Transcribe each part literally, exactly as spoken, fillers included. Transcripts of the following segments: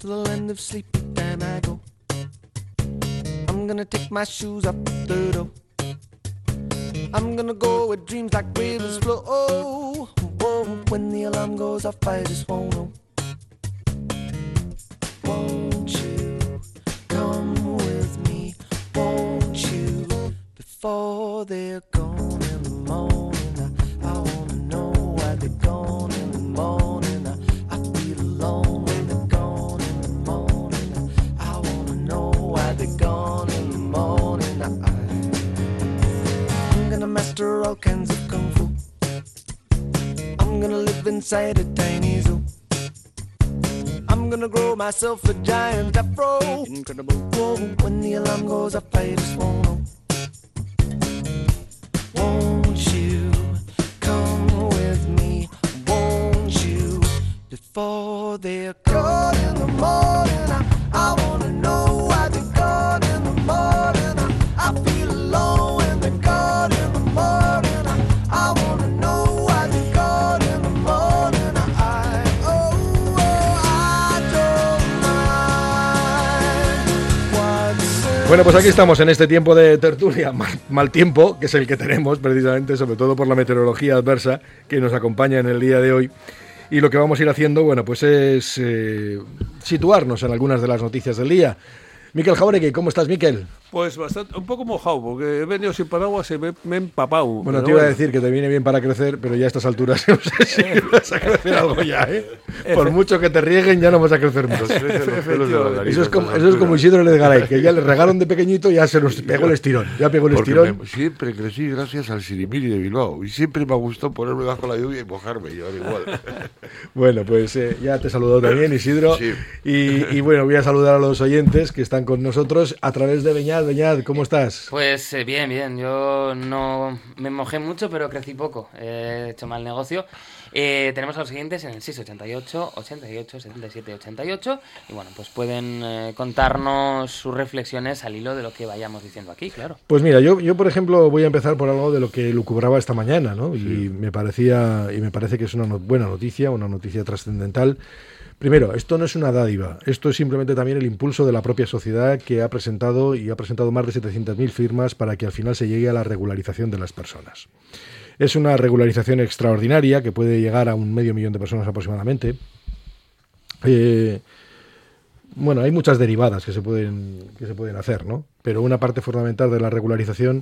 to the land of sleep, time I go. I'm gonna take my shoes off the door. I'm gonna go where dreams like rivers flow. Oh, whoa, when the alarm goes off, I just won't know. Won't you come with me? Won't you? Before they're gone in the morning, I, I wanna know why they're gone in the morning. I, I feel alone when they're gone in the morning. I wanna know why they're gone in the morning. I, I'm gonna master all kinds of kung fu. I'm gonna live inside a tiny zoo. I'm gonna grow myself a giant afro. Incredible. Whoa, when the alarm goes off, I just won't know. Won't you come with me? Won't you? Before they're gone in the morning, I, I wanna know why they're gone in the morning. I, I feel alone when they're gone in the morning. I, I wanna know why they're gone in the morning. I, oh, oh, I don't mind what's. Bueno, pues aquí estamos en este tiempo de tertulia, mal, mal tiempo, que es el que tenemos precisamente, sobre todo por la meteorología adversa que nos acompaña en el día de hoy. Y lo que vamos a ir haciendo, bueno, pues es eh, situarnos en algunas de las noticias del día. Miquel Jauregui, ¿cómo estás, Miquel? Pues bastante, un poco mojado, porque he venido sin paraguas y me, me he empapado. Bueno, te iba bueno. a decir que te viene bien para crecer, pero ya a estas alturas no sé si vas a crecer algo ya, ¿eh? Por mucho que te rieguen, ya no vas a crecer mucho. Eso es como, eso es como Isidro Ledgaray, que ya le regaron de pequeñito y ya se nos pegó el estirón. Ya pegó el porque estirón. Me, siempre crecí gracias al Sirimiri de Bilbao y siempre me ha gustado ponerme bajo la lluvia y mojarme, yo igual. Bueno, pues eh, ya te he saludado también, Isidro. Sí. Y, y bueno, voy a saludar a los oyentes que están con nosotros a través de Beñat. Beñat, ¿cómo estás? Pues eh, bien, bien. Yo no me mojé mucho, pero crecí poco. He hecho mal negocio. Eh, tenemos a los siguientes en el seis ochenta y ocho, ochenta y ocho, setenta y siete, ochenta y ocho. Y bueno, pues pueden eh, contarnos sus reflexiones al hilo de lo que vayamos diciendo aquí, claro. Pues mira, yo, yo por ejemplo voy a empezar por algo de lo que lucubraba esta mañana, ¿no? Sí. Y me parecía, y me parece que es una no- buena noticia, una noticia trascendental. Primero, esto no es una dádiva, esto es simplemente también el impulso de la propia sociedad que ha presentado y ha presentado más de setecientas mil firmas para que al final se llegue a la regularización de las personas. Es una regularización extraordinaria que puede llegar a un medio millón de personas aproximadamente. Eh, bueno, hay muchas derivadas que se pueden, que se pueden hacer, ¿no? Pero una parte fundamental de la regularización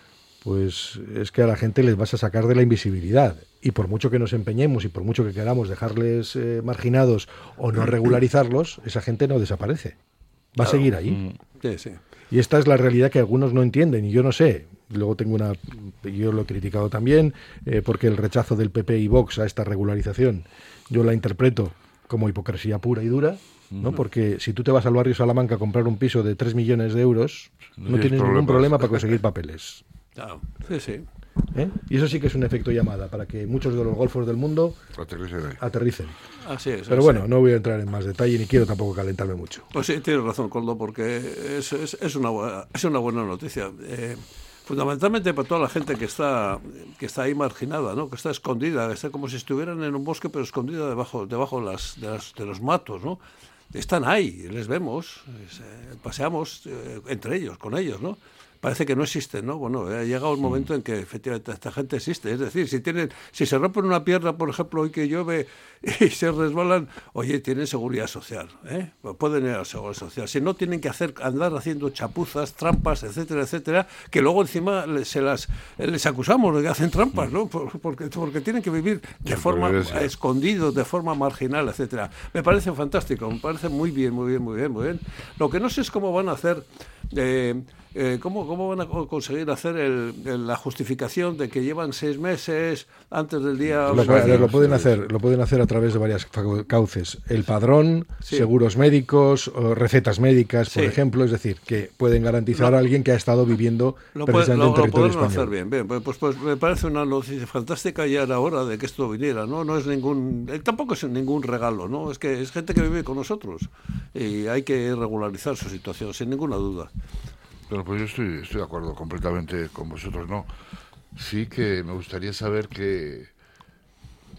pues es que a la gente les vas a sacar de la invisibilidad. Y por mucho que nos empeñemos y por mucho que queramos dejarles eh, marginados o no regularizarlos, esa gente no desaparece. Va claro. a seguir ahí. Sí, sí. Y esta es la realidad que algunos no entienden, y yo no sé. Luego tengo una... Yo lo he criticado también, eh, porque el rechazo del P P y Vox a esta regularización, yo la interpreto como hipocresía pura y dura, ¿no? Uh-huh. Porque si tú te vas al barrio Salamanca a comprar un piso de tres millones de euros, no, no tienes ningún problema para conseguir papeles. Claro, sí, sí. ¿Eh? Y eso sí que es un efecto llamada para que muchos de los golfos del mundo aterricen. aterricen. Así es. Pero así. bueno, no voy a entrar en más detalle ni quiero tampoco calentarme mucho. Pues sí, tienes razón, Coldo, porque es, es, es, una, buena, es una buena noticia. Eh, fundamentalmente para toda la gente que está que está ahí marginada, ¿no? Que está escondida, que está como si estuvieran en un bosque pero escondida debajo debajo de, las, de, las, de los matos, ¿no? Están ahí, les vemos, eh, paseamos eh, entre ellos, con ellos, ¿no? Parece que no existen, ¿no? Bueno, ha llegado el momento en que efectivamente esta gente existe. Es decir, si tienen, si se rompen una pierna, por ejemplo, hoy que llueve y se resbalan, oye, tienen seguridad social, ¿eh? Pueden ir a la seguridad social. Si no, tienen que hacer andar haciendo chapuzas, trampas, etcétera, etcétera, que luego encima se las les acusamos de que hacen trampas, ¿no? Porque, porque tienen que vivir de forma escondidos, de forma marginal, etcétera. Me parece fantástico, me parece muy bien, muy bien, muy bien, muy bien. Lo que no sé es cómo van a hacer... Eh, Eh, ¿cómo, ¿Cómo van a conseguir hacer el, el, la justificación de que llevan seis meses antes del día? Lo, lo, lo pueden hacer, lo pueden hacer a través de varias cauces. El padrón, sí. seguros médicos, o recetas médicas, por sí. ejemplo, es decir, que pueden garantizar lo, a alguien que ha estado viviendo lo precisamente puede, lo, en territorio lo español. Hacer bien, bien. Pues, pues me parece una noticia fantástica, ya era hora de que esto viniera, ¿no? No es ningún, tampoco es ningún regalo, ¿no? Es que es gente que vive con nosotros y hay que regularizar su situación, sin ninguna duda. Pero pues yo estoy, estoy de acuerdo completamente con vosotros, ¿no? Sí que me gustaría saber qué,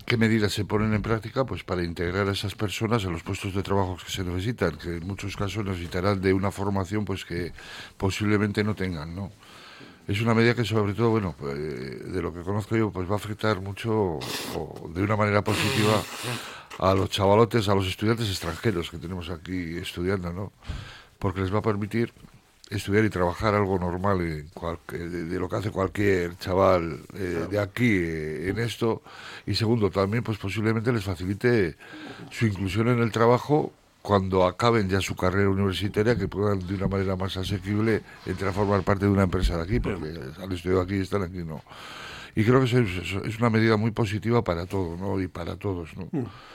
¿qué medidas se ponen en práctica pues para integrar a esas personas en los puestos de trabajo que se necesitan? Que en muchos casos necesitarán de una formación pues que posiblemente no tengan, ¿no? Es una medida que sobre todo, bueno, pues, de lo que conozco yo, pues va a afectar mucho o de una manera positiva a los chavalotes, a los estudiantes extranjeros que tenemos aquí estudiando, ¿no? Porque les va a permitir estudiar y trabajar algo normal en cual, de, de lo que hace cualquier chaval eh, de aquí eh, en esto. Y segundo, también pues posiblemente les facilite su inclusión en el trabajo cuando acaben ya su carrera universitaria, que puedan de una manera más asequible entrar a formar parte de una empresa de aquí, porque han estudiado aquí y están aquí, ¿no? Y creo que eso es, es una medida muy positiva para todos, ¿no? Y para todos, ¿no?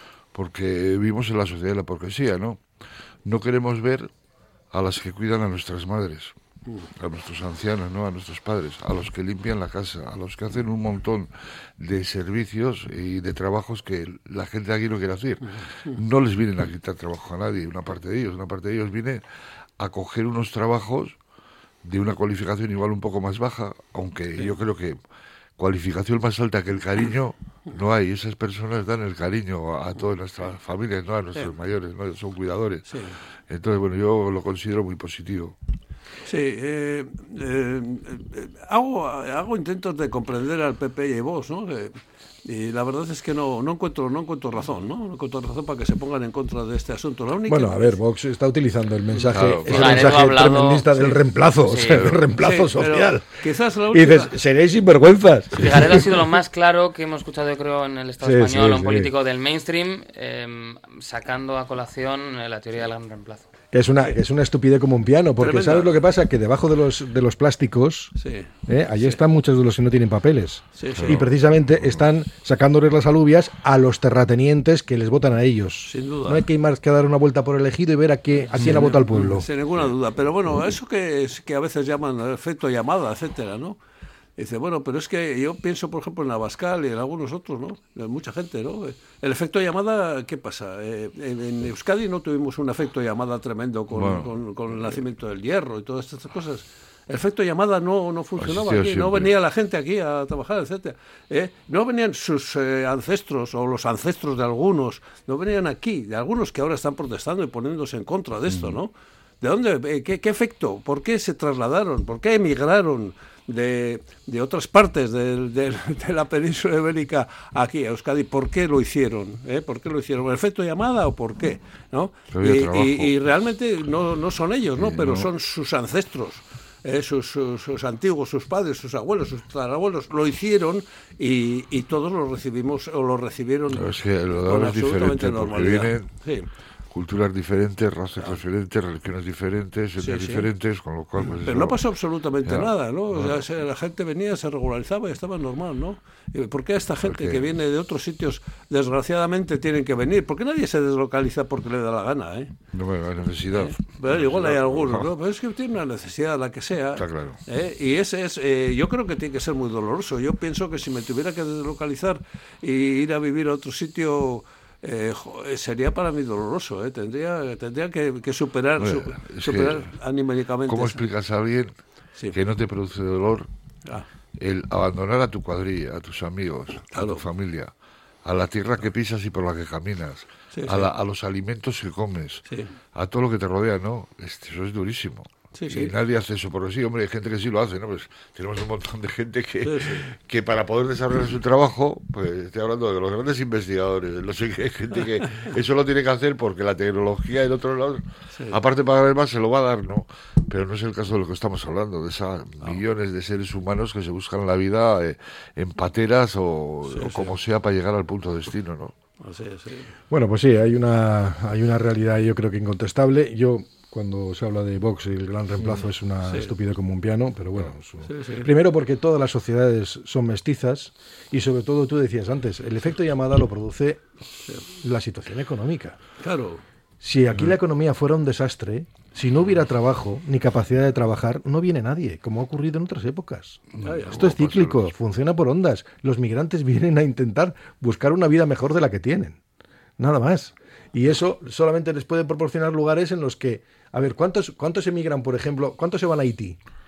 Porque vivimos en la sociedad de la hipocresía, ¿no? No queremos ver a las que cuidan a nuestras madres, a nuestros ancianos, ¿no? A nuestros padres, a los que limpian la casa, a los que hacen un montón de servicios y de trabajos que la gente aquí no quiere hacer. No les vienen a quitar trabajo a nadie, una parte de ellos, una parte de ellos viene a coger unos trabajos de una cualificación igual un poco más baja, aunque sí. Yo creo que cualificación más alta que el cariño no hay. Esas personas dan el cariño a, a todas nuestras familias, no a nuestros sí. mayores, ¿no? Son cuidadores. Sí. Entonces, bueno, yo lo considero muy positivo. Sí, eh, eh, eh, hago, hago intentos de comprender al P P y a Vox, ¿no? Eh, y la verdad es que no, no encuentro no encuentro razón, ¿no? No encuentro razón para que se pongan en contra de este asunto. La única bueno, a ver, Vox está utilizando el mensaje, claro, el claro. mensaje hablado, tremendista del sí. reemplazo, Sí. o sea, del reemplazo sí, social. Quizás la Y única... dices, seréis sinvergüenzas. Figareda ha sido lo más claro que hemos escuchado, yo creo, en el Estado Sí, español, sí, un sí. político del mainstream, eh, sacando a colación eh, la teoría del gran reemplazo. Que es una, que es una estupidez como un piano, porque Tremenda. ¿sabes lo que pasa? Que debajo de los, de los plásticos, Sí. ¿eh? allí Sí. están muchos de los que no tienen papeles. Sí, sí. Y precisamente están sacándoles las alubias a los terratenientes que les votan a ellos. Sin duda. No hay que ir más que dar una vuelta por el ejido y ver a, qué, a quién ha votado el pueblo. Sin ninguna duda. Pero bueno, eso que, es, que a veces llaman efecto llamada, etcétera, ¿no? Dice, bueno, pero es que yo pienso, por ejemplo, en Abascal y en algunos otros, ¿no? En mucha gente, ¿no? El efecto llamada, ¿qué pasa? Eh, en, en Euskadi no tuvimos un efecto llamada tremendo con, bueno. con, con el nacimiento del hierro y todas estas cosas. El efecto llamada no, no funcionaba aquí, no venía la gente aquí a trabajar, etcétera. ¿Eh? No venían sus eh, ancestros o los ancestros de algunos, no venían aquí, de algunos que ahora están protestando y poniéndose en contra de esto, ¿no? ¿De dónde? Eh, ¿qué, ¿Qué efecto? ¿Por qué se trasladaron? ¿Por qué emigraron de, de otras partes de, de, de la península ibérica aquí a Euskadi? ¿Por qué lo hicieron? ¿Eh? ¿Por qué lo hicieron? ¿El efecto llamada o por qué? ¿No? Y, y, y realmente no, no son ellos, ¿no? Sí, pero no. Son sus ancestros. Eh, sus, sus, sus antiguos, sus padres, sus abuelos, sus tatarabuelos lo hicieron y, y todos lo recibimos o lo recibieron no, es que lo con es absolutamente normalidad. Vienen sí. culturas diferentes, razas ah. diferentes, religiones diferentes, etnias sí, sí. diferentes, con lo cual... Pues pero eso, no pasó absolutamente ya. nada, ¿no? Bueno. O sea, la gente venía, se regularizaba y estaba normal, ¿no? ¿Por qué esta gente que viene de otros sitios, desgraciadamente, tienen que venir? Porque nadie se deslocaliza porque le da la gana, ¿eh? No, bueno, hay necesidad. ¿Eh? Pero igual hay algunos, ¿no? Pero es que tiene una necesidad, la que sea. Está claro. ¿eh? Y ese es, eh, yo creo que tiene que ser muy doloroso. Yo pienso que si me tuviera que deslocalizar y ir a vivir a otro sitio... Eh, sería para mí doloroso, ¿eh? tendría tendría que, que superar, bueno, su, superar anímicamente. ¿Cómo explicas a alguien sí. que no te produce dolor ah. el abandonar a tu cuadrilla, a tus amigos, claro. a tu familia, a la tierra que pisas y por la que caminas, sí, a, sí. La, a los alimentos que comes, sí. a todo lo que te rodea? No, eso es durísimo. Sí, sí. Y nadie hace eso por sí, hombre, hay gente que sí lo hace, ¿no? Pues tenemos un montón de gente que, sí, sí. que para poder desarrollar su trabajo, pues estoy hablando de los grandes investigadores, no sé qué, gente que eso lo tiene que hacer porque la tecnología del otro lado, sí. aparte de pagar más, se lo va a dar, ¿no? Pero no es el caso de lo que estamos hablando, de esas no. millones de seres humanos que se buscan la vida eh, en pateras o, sí, o sí. como sea para llegar al punto de destino, ¿no? Sí, sí. Bueno, pues sí, hay una, hay una realidad yo creo que incontestable. Yo... Cuando se habla de Vox y el gran reemplazo es una sí. estupidez como un piano, pero bueno. Su... Sí, sí. Primero porque todas las sociedades son mestizas y sobre todo tú decías antes, el efecto llamada lo produce sí. la situación económica. Claro. Si aquí uh-huh. la economía fuera un desastre, si no hubiera trabajo ni capacidad de trabajar, no viene nadie, como ha ocurrido en otras épocas. No, Esto es cíclico, funciona por ondas. Los migrantes vienen a intentar buscar una vida mejor de la que tienen. Nada más. Y eso solamente les puede proporcionar lugares en los que... A ver, ¿cuántos, cuántos emigran, por ejemplo? ¿Cuántos se van a Haití?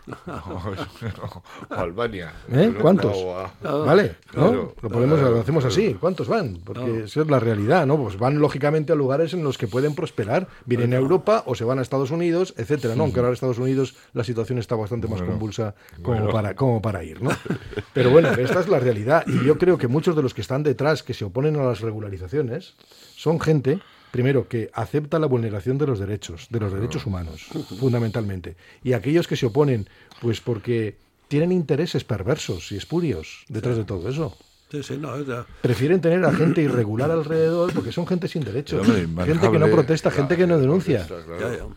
O Albania. ¿Eh? ¿Cuántos? O a- ¿Vale? ¿no? Claro. Lo, podemos, Claro, lo hacemos claro. así. ¿Cuántos van? Porque Claro. esa es la realidad, ¿no? Pues van lógicamente a lugares en los que pueden prosperar. Vienen a Europa o se van a Estados Unidos, etcétera, ¿no? Aunque ahora en Estados Unidos la situación está bastante más Bueno, convulsa como, bueno. para, como para ir, ¿no? Pero bueno, esta es la realidad. Y yo creo que muchos de los que están detrás, que se oponen a las regularizaciones, son gente, primero, que acepta la vulneración de los derechos, de los derechos humanos, fundamentalmente. Y aquellos que se oponen, pues porque tienen intereses perversos y espurios detrás de todo eso. Sí, sí, no, ya. Prefieren tener a gente irregular alrededor porque son gente sin derechos. Hombre, Gente que no inmanejable, protesta, claro, gente que no denuncia. protesta, claro. Ya, ya.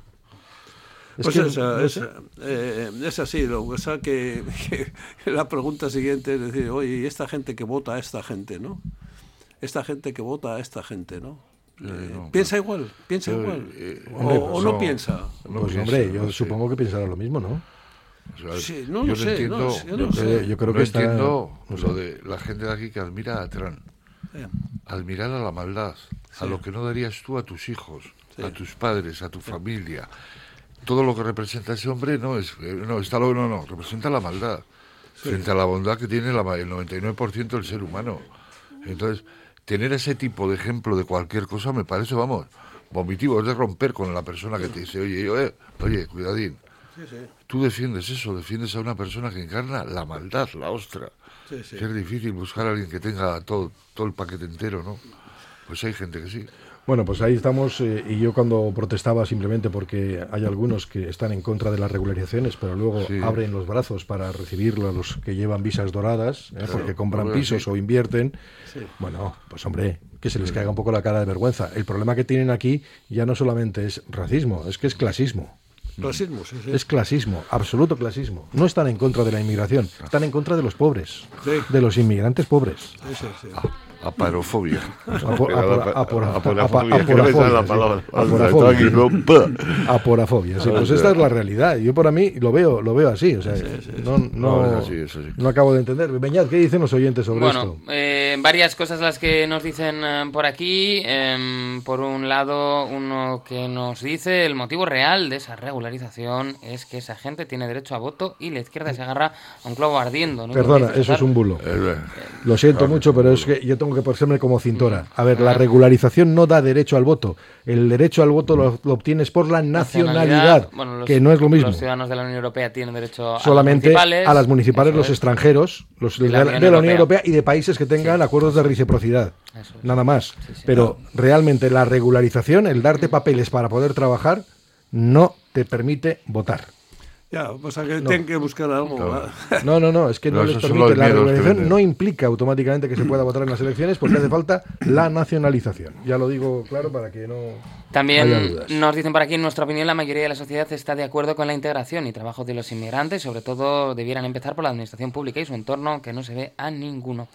Es Pues que, es, no es, sé. eh, es así, lo o sea, que, que la pregunta siguiente es decir, oye, ¿y esta gente que vota a esta gente, no? Esta gente que vota a esta gente, ¿no? Eh, no, ¿Piensa igual? ¿Piensa Yo, igual? eh, o, hombre, o pues no no. piensa? No Pues piensa, hombre, yo no sé. supongo que pensará lo mismo, ¿no? O sea, Sí, no yo lo sé, entiendo, no sé, yo no yo- sé. Yo creo no que está- entiendo no sé. lo de la gente de aquí que admira a Trump. Eh, Admirar a la maldad, a Sí. lo que no darías tú a tus hijos, Sí. a tus padres, a tu familia. Todo lo que representa ese hombre no es, eh, no, está lo, no, no, representa la maldad frente a la bondad que tiene la, ma- el noventa y nueve por ciento del ser humano. Entonces, tener ese tipo de ejemplo de cualquier cosa me parece, vamos, vomitivo, es de romper con la persona que te dice, oye, yo, eh, oye, cuidadín. sí, sí, Tú defiendes eso, defiendes a una persona que encarna la maldad, la ostra. sí, sí. Que es difícil buscar a alguien que tenga todo, todo el paquete entero, ¿no? Pues hay gente que sí. Bueno, pues ahí estamos, eh, y yo cuando protestaba simplemente porque hay algunos que están en contra de las regularizaciones, pero luego Sí. abren los brazos para recibir a los que llevan visas doradas, ¿eh? Claro, porque compran lo veo pisos así. o invierten. Sí. Bueno, pues hombre, que se les caiga un poco la cara de vergüenza. El problema que tienen aquí ya no solamente es racismo, es que es clasismo. Clasismo, sí, sí. Es clasismo, absoluto clasismo. No están en contra de la inmigración, están en contra de los pobres, Sí. de los inmigrantes pobres. Sí, sí, sí. Aparofobia. Apo- apora- apora- Aporafobia, apa- que me sale la aporafobia, palabra. sí. Aporafobia. Está aquí, ¿no? Aporafobia, sí, O pues sea, esta es la realidad. Yo para mí lo veo, lo veo así, o sea, no, no, No, es así, es así. no acabo de entender. Beñat, ¿qué dicen los oyentes sobre Bueno, esto? eh, varias cosas las que nos dicen eh, por aquí. Em, por un lado, uno que nos dice el motivo real de esa regularización es que esa gente tiene derecho a voto y la izquierda se agarra a un clavo ardiendo. ¿no? Perdona, Dice eso es César. un bulo. Eh, Lo siento claro, mucho, es un pero es bulo. que yo tengo que ponerme como cintora. A ver, la regularización no da derecho al voto. El derecho al voto lo, lo obtienes por la nacionalidad, Bueno, los- que no es lo mismo. Los ciudadanos de la Unión Europea tienen derecho Solamente a las municipales, a las municipales, eso los es. extranjeros, los Y de la la, Unión de la Unión Europea. Europea y de países que tengan acuerdos de reciprocidad. Eso es. Nada más. Sí, sí. Pero realmente la regularización, el darte papeles para poder trabajar, no te permite votar. Ya, o sea que tienen que buscar algo. Claro. ¿verdad? No, no, no, es que no, No, les esos son permite. los La miedos que regularización venden. no implica automáticamente que se pueda votar en las elecciones porque hace falta la nacionalización. Ya lo digo claro para que no haya También dudas. nos dicen por aquí, en nuestra opinión, la mayoría de la sociedad está de acuerdo con la integración y trabajo de los inmigrantes, sobre todo debieran empezar por la administración pública y su entorno, que no se ve a ninguno.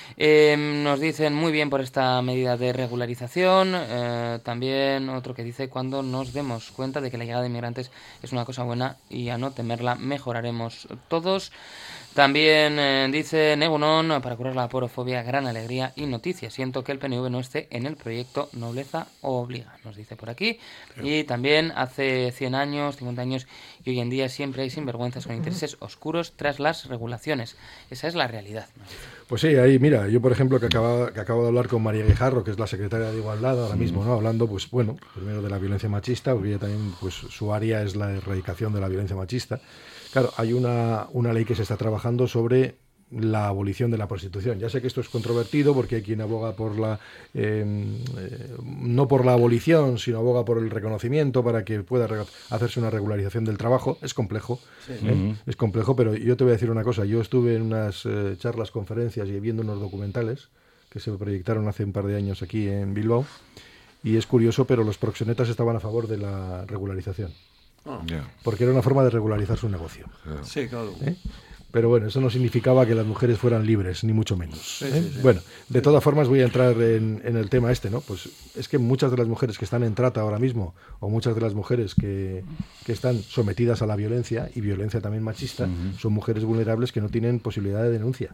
Eh, nos dicen muy bien por esta medida de regularización. Eh, también otro que dice, cuando nos demos cuenta de que la llegada de inmigrantes es una cosa buena y a no temerla mejoraremos todos. También eh, dice Nebunon, para curar la aporofobia, gran alegría y noticia. Siento que el P N V no esté en el proyecto Nobleza Obliga, nos dice por aquí. Y también hace cien años, cincuenta años y hoy en día siempre hay sinvergüenzas con intereses oscuros tras las regulaciones. Esa es la realidad, nos dice. Pues sí, ahí mira, yo por ejemplo que acabo, que acabo de hablar con María Guijarro, que es la secretaria de Igualdad ahora mismo, ¿no? Hablando, pues bueno, primero de la violencia machista, porque ella también, pues su área es la erradicación de la violencia machista. Claro, hay una, una ley que se está trabajando sobre la abolición de la prostitución. Ya sé que esto es controvertido porque hay quien aboga por la eh, eh, no por la abolición, sino aboga por el reconocimiento para que pueda re- hacerse una regularización del trabajo. Es complejo, ¿eh? Es complejo, pero yo te voy a decir una cosa. Yo estuve en unas eh, charlas, conferencias y viendo unos documentales que se proyectaron hace un par de años aquí en Bilbao y es curioso, pero los proxenetas estaban a favor de la regularización Ya. porque era una forma de regularizar su negocio. Sí, claro. ¿eh? Pero bueno, eso no significaba que las mujeres fueran libres, ni mucho menos. ¿eh? sí, sí. Bueno, de todas formas voy a entrar en, en el tema este, ¿no? Pues es que muchas de las mujeres que están en trata ahora mismo, o muchas de las mujeres que, que están sometidas a la violencia, y violencia también machista, son mujeres vulnerables que no tienen posibilidad de denuncia.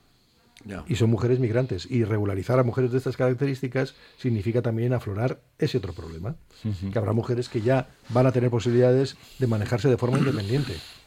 Ya. Y son mujeres migrantes. Y regularizar a mujeres de estas características significa también aflorar ese otro problema. Que habrá mujeres que ya van a tener posibilidades de manejarse de forma independiente.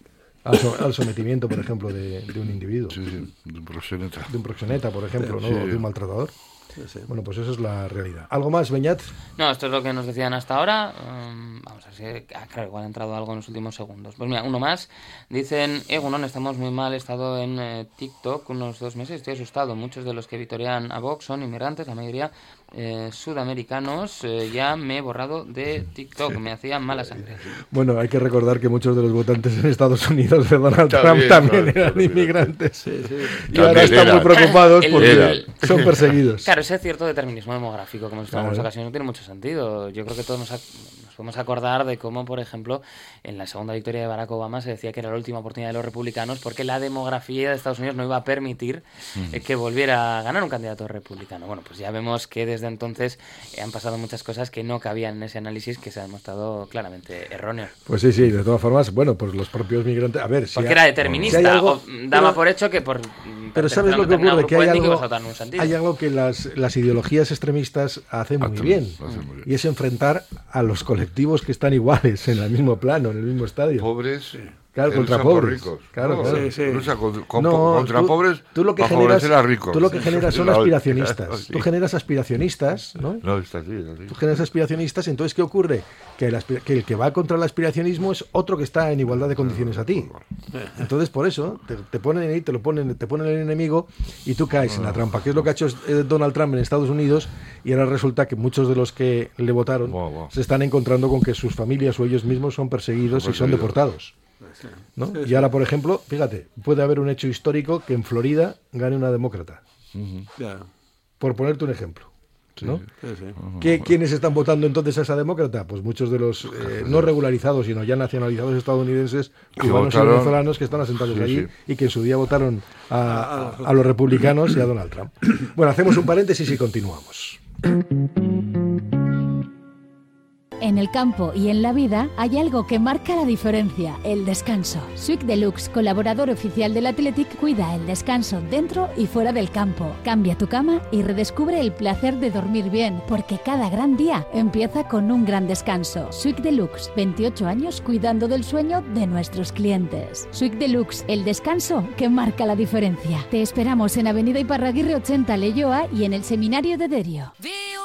al, so, al sometimiento, por ejemplo, de, de un individuo. Sí, sí, de un proxeneta. De un proxeneta, por ejemplo, Sí, ¿no? sí. De un maltratador. Sí, sí. Bueno, pues eso es la realidad. ¿Algo más, Beñat? No, esto es lo que nos decían hasta ahora. Um, vamos a ver si... Ah, claro, igual ha entrado algo en los últimos segundos. Pues mira, uno más. Dicen, Egunon, estamos muy mal. He estado en eh, TikTok unos dos meses. Estoy asustado. Muchos de los que vitorean a Vox son inmigrantes, la mayoría eh, sudamericanos. Eh, ya me he borrado de TikTok. Me hacía mala sangre. Bueno, hay que recordar que muchos de los votantes en Estados Unidos de Donald También, Trump también claro, eran también. inmigrantes. Sí, sí. Y ahora También están era. muy preocupados El- porque el- son perseguidos. Claro, ese cierto determinismo demográfico que hemos visto en Claro. algunas ocasiones no tiene mucho sentido. Yo creo que todos nos, ac- nos podemos acordar de cómo, por ejemplo, en la segunda victoria de Barack Obama se decía que era la última oportunidad de los republicanos porque la demografía de Estados Unidos no iba a permitir eh, que volviera a ganar un candidato republicano. Bueno, pues ya vemos que desde entonces eh, han pasado muchas cosas que no cabían en ese análisis que se ha demostrado claramente erróneo. Pues sí, sí, de todas formas, bueno, pues los propios migrantes... A ver, si Porque hay- era determinista, si hay algo- o daba pero- por hecho que por... Pero pertenecer ¿sabes a lo un que determinado ocurre? Que grupo hay étnico algo, ibas a votar en un sentido. hay algo que las, las ideologías extremistas hacen muy Hacen- bien, hacen muy bien. y es enfrentar a los colectivos que están iguales, en el mismo plano, en el mismo estadio. Pobres. Claro, que contra luchan por pobres. ricos. Claro, No, claro. Sí, sí. lucha con- con- No, contra tú- pobres tú lo que para generas, favorecer a ricos. tú lo que generas son La- aspiracionistas. sí. Tú generas aspiracionistas, ¿no? No, está así, está así. Tú generas aspiracionistas, entonces ¿qué ocurre? Que el, aspira- que el que va contra el aspiracionismo es otro que está en igualdad de condiciones a ti. Entonces por eso te, te ponen ahí, te lo ponen, te ponen el enemigo y tú caes en la trampa. ¿Qué es lo que ha hecho eh, Donald Trump en Estados Unidos? Y ahora resulta que muchos de los que le votaron Buah, buah. se están encontrando con que sus familias o ellos mismos son perseguidos Son y son perseguidos. deportados. ¿No? Sí, Y sí. ahora, por ejemplo, fíjate, puede haber un hecho histórico que en Florida gane una demócrata, Ya. por ponerte un ejemplo. ¿no? Sí, sí. ¿Qué- ¿Quiénes están votando entonces a esa demócrata? Pues muchos de los eh, no regularizados, sino ya nacionalizados estadounidenses, Que cubanos y votaron- venezolanos que están asentados Sí, allí sí. y que en su día votaron a, a- a los republicanos y a Donald Trump. Bueno, hacemos un paréntesis y continuamos. En el campo y en la vida hay algo que marca la diferencia, el descanso. Swick Deluxe, colaborador oficial del Athletic, cuida el descanso dentro y fuera del campo. Cambia tu cama y redescubre el placer de dormir bien, porque cada gran día empieza con un gran descanso. Swick Deluxe, veintiocho años cuidando del sueño de nuestros clientes. Swick Deluxe, el descanso que marca la diferencia. Te esperamos en Avenida Iparraguirre ochenta, Leioa, y en el Seminario de Derio.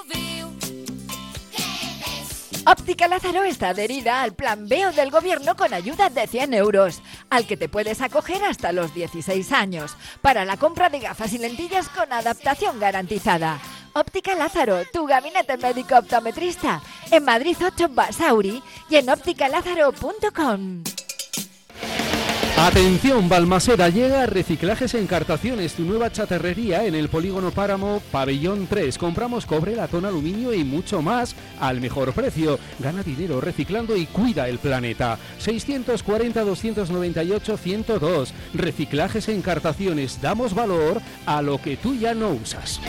Óptica Lázaro está adherida al Plan B O del Gobierno con ayuda de cien euros, al que te puedes acoger hasta los dieciséis años, para la compra de gafas y lentillas con adaptación garantizada. Óptica Lázaro, tu gabinete médico optometrista, en Madrid ocho Basauri y en óptica lázaro punto com. Atención, Balmaseda, llega Reciclajes Encartaciones, tu nueva chatarrería en el Polígono Páramo, Pabellón tres. Compramos cobre, latón, aluminio y mucho más al mejor precio. Gana dinero reciclando y cuida el planeta. seiscientos cuarenta, doscientos noventa y ocho, ciento dos. Reciclajes Encartaciones, damos valor a lo que tú ya no usas.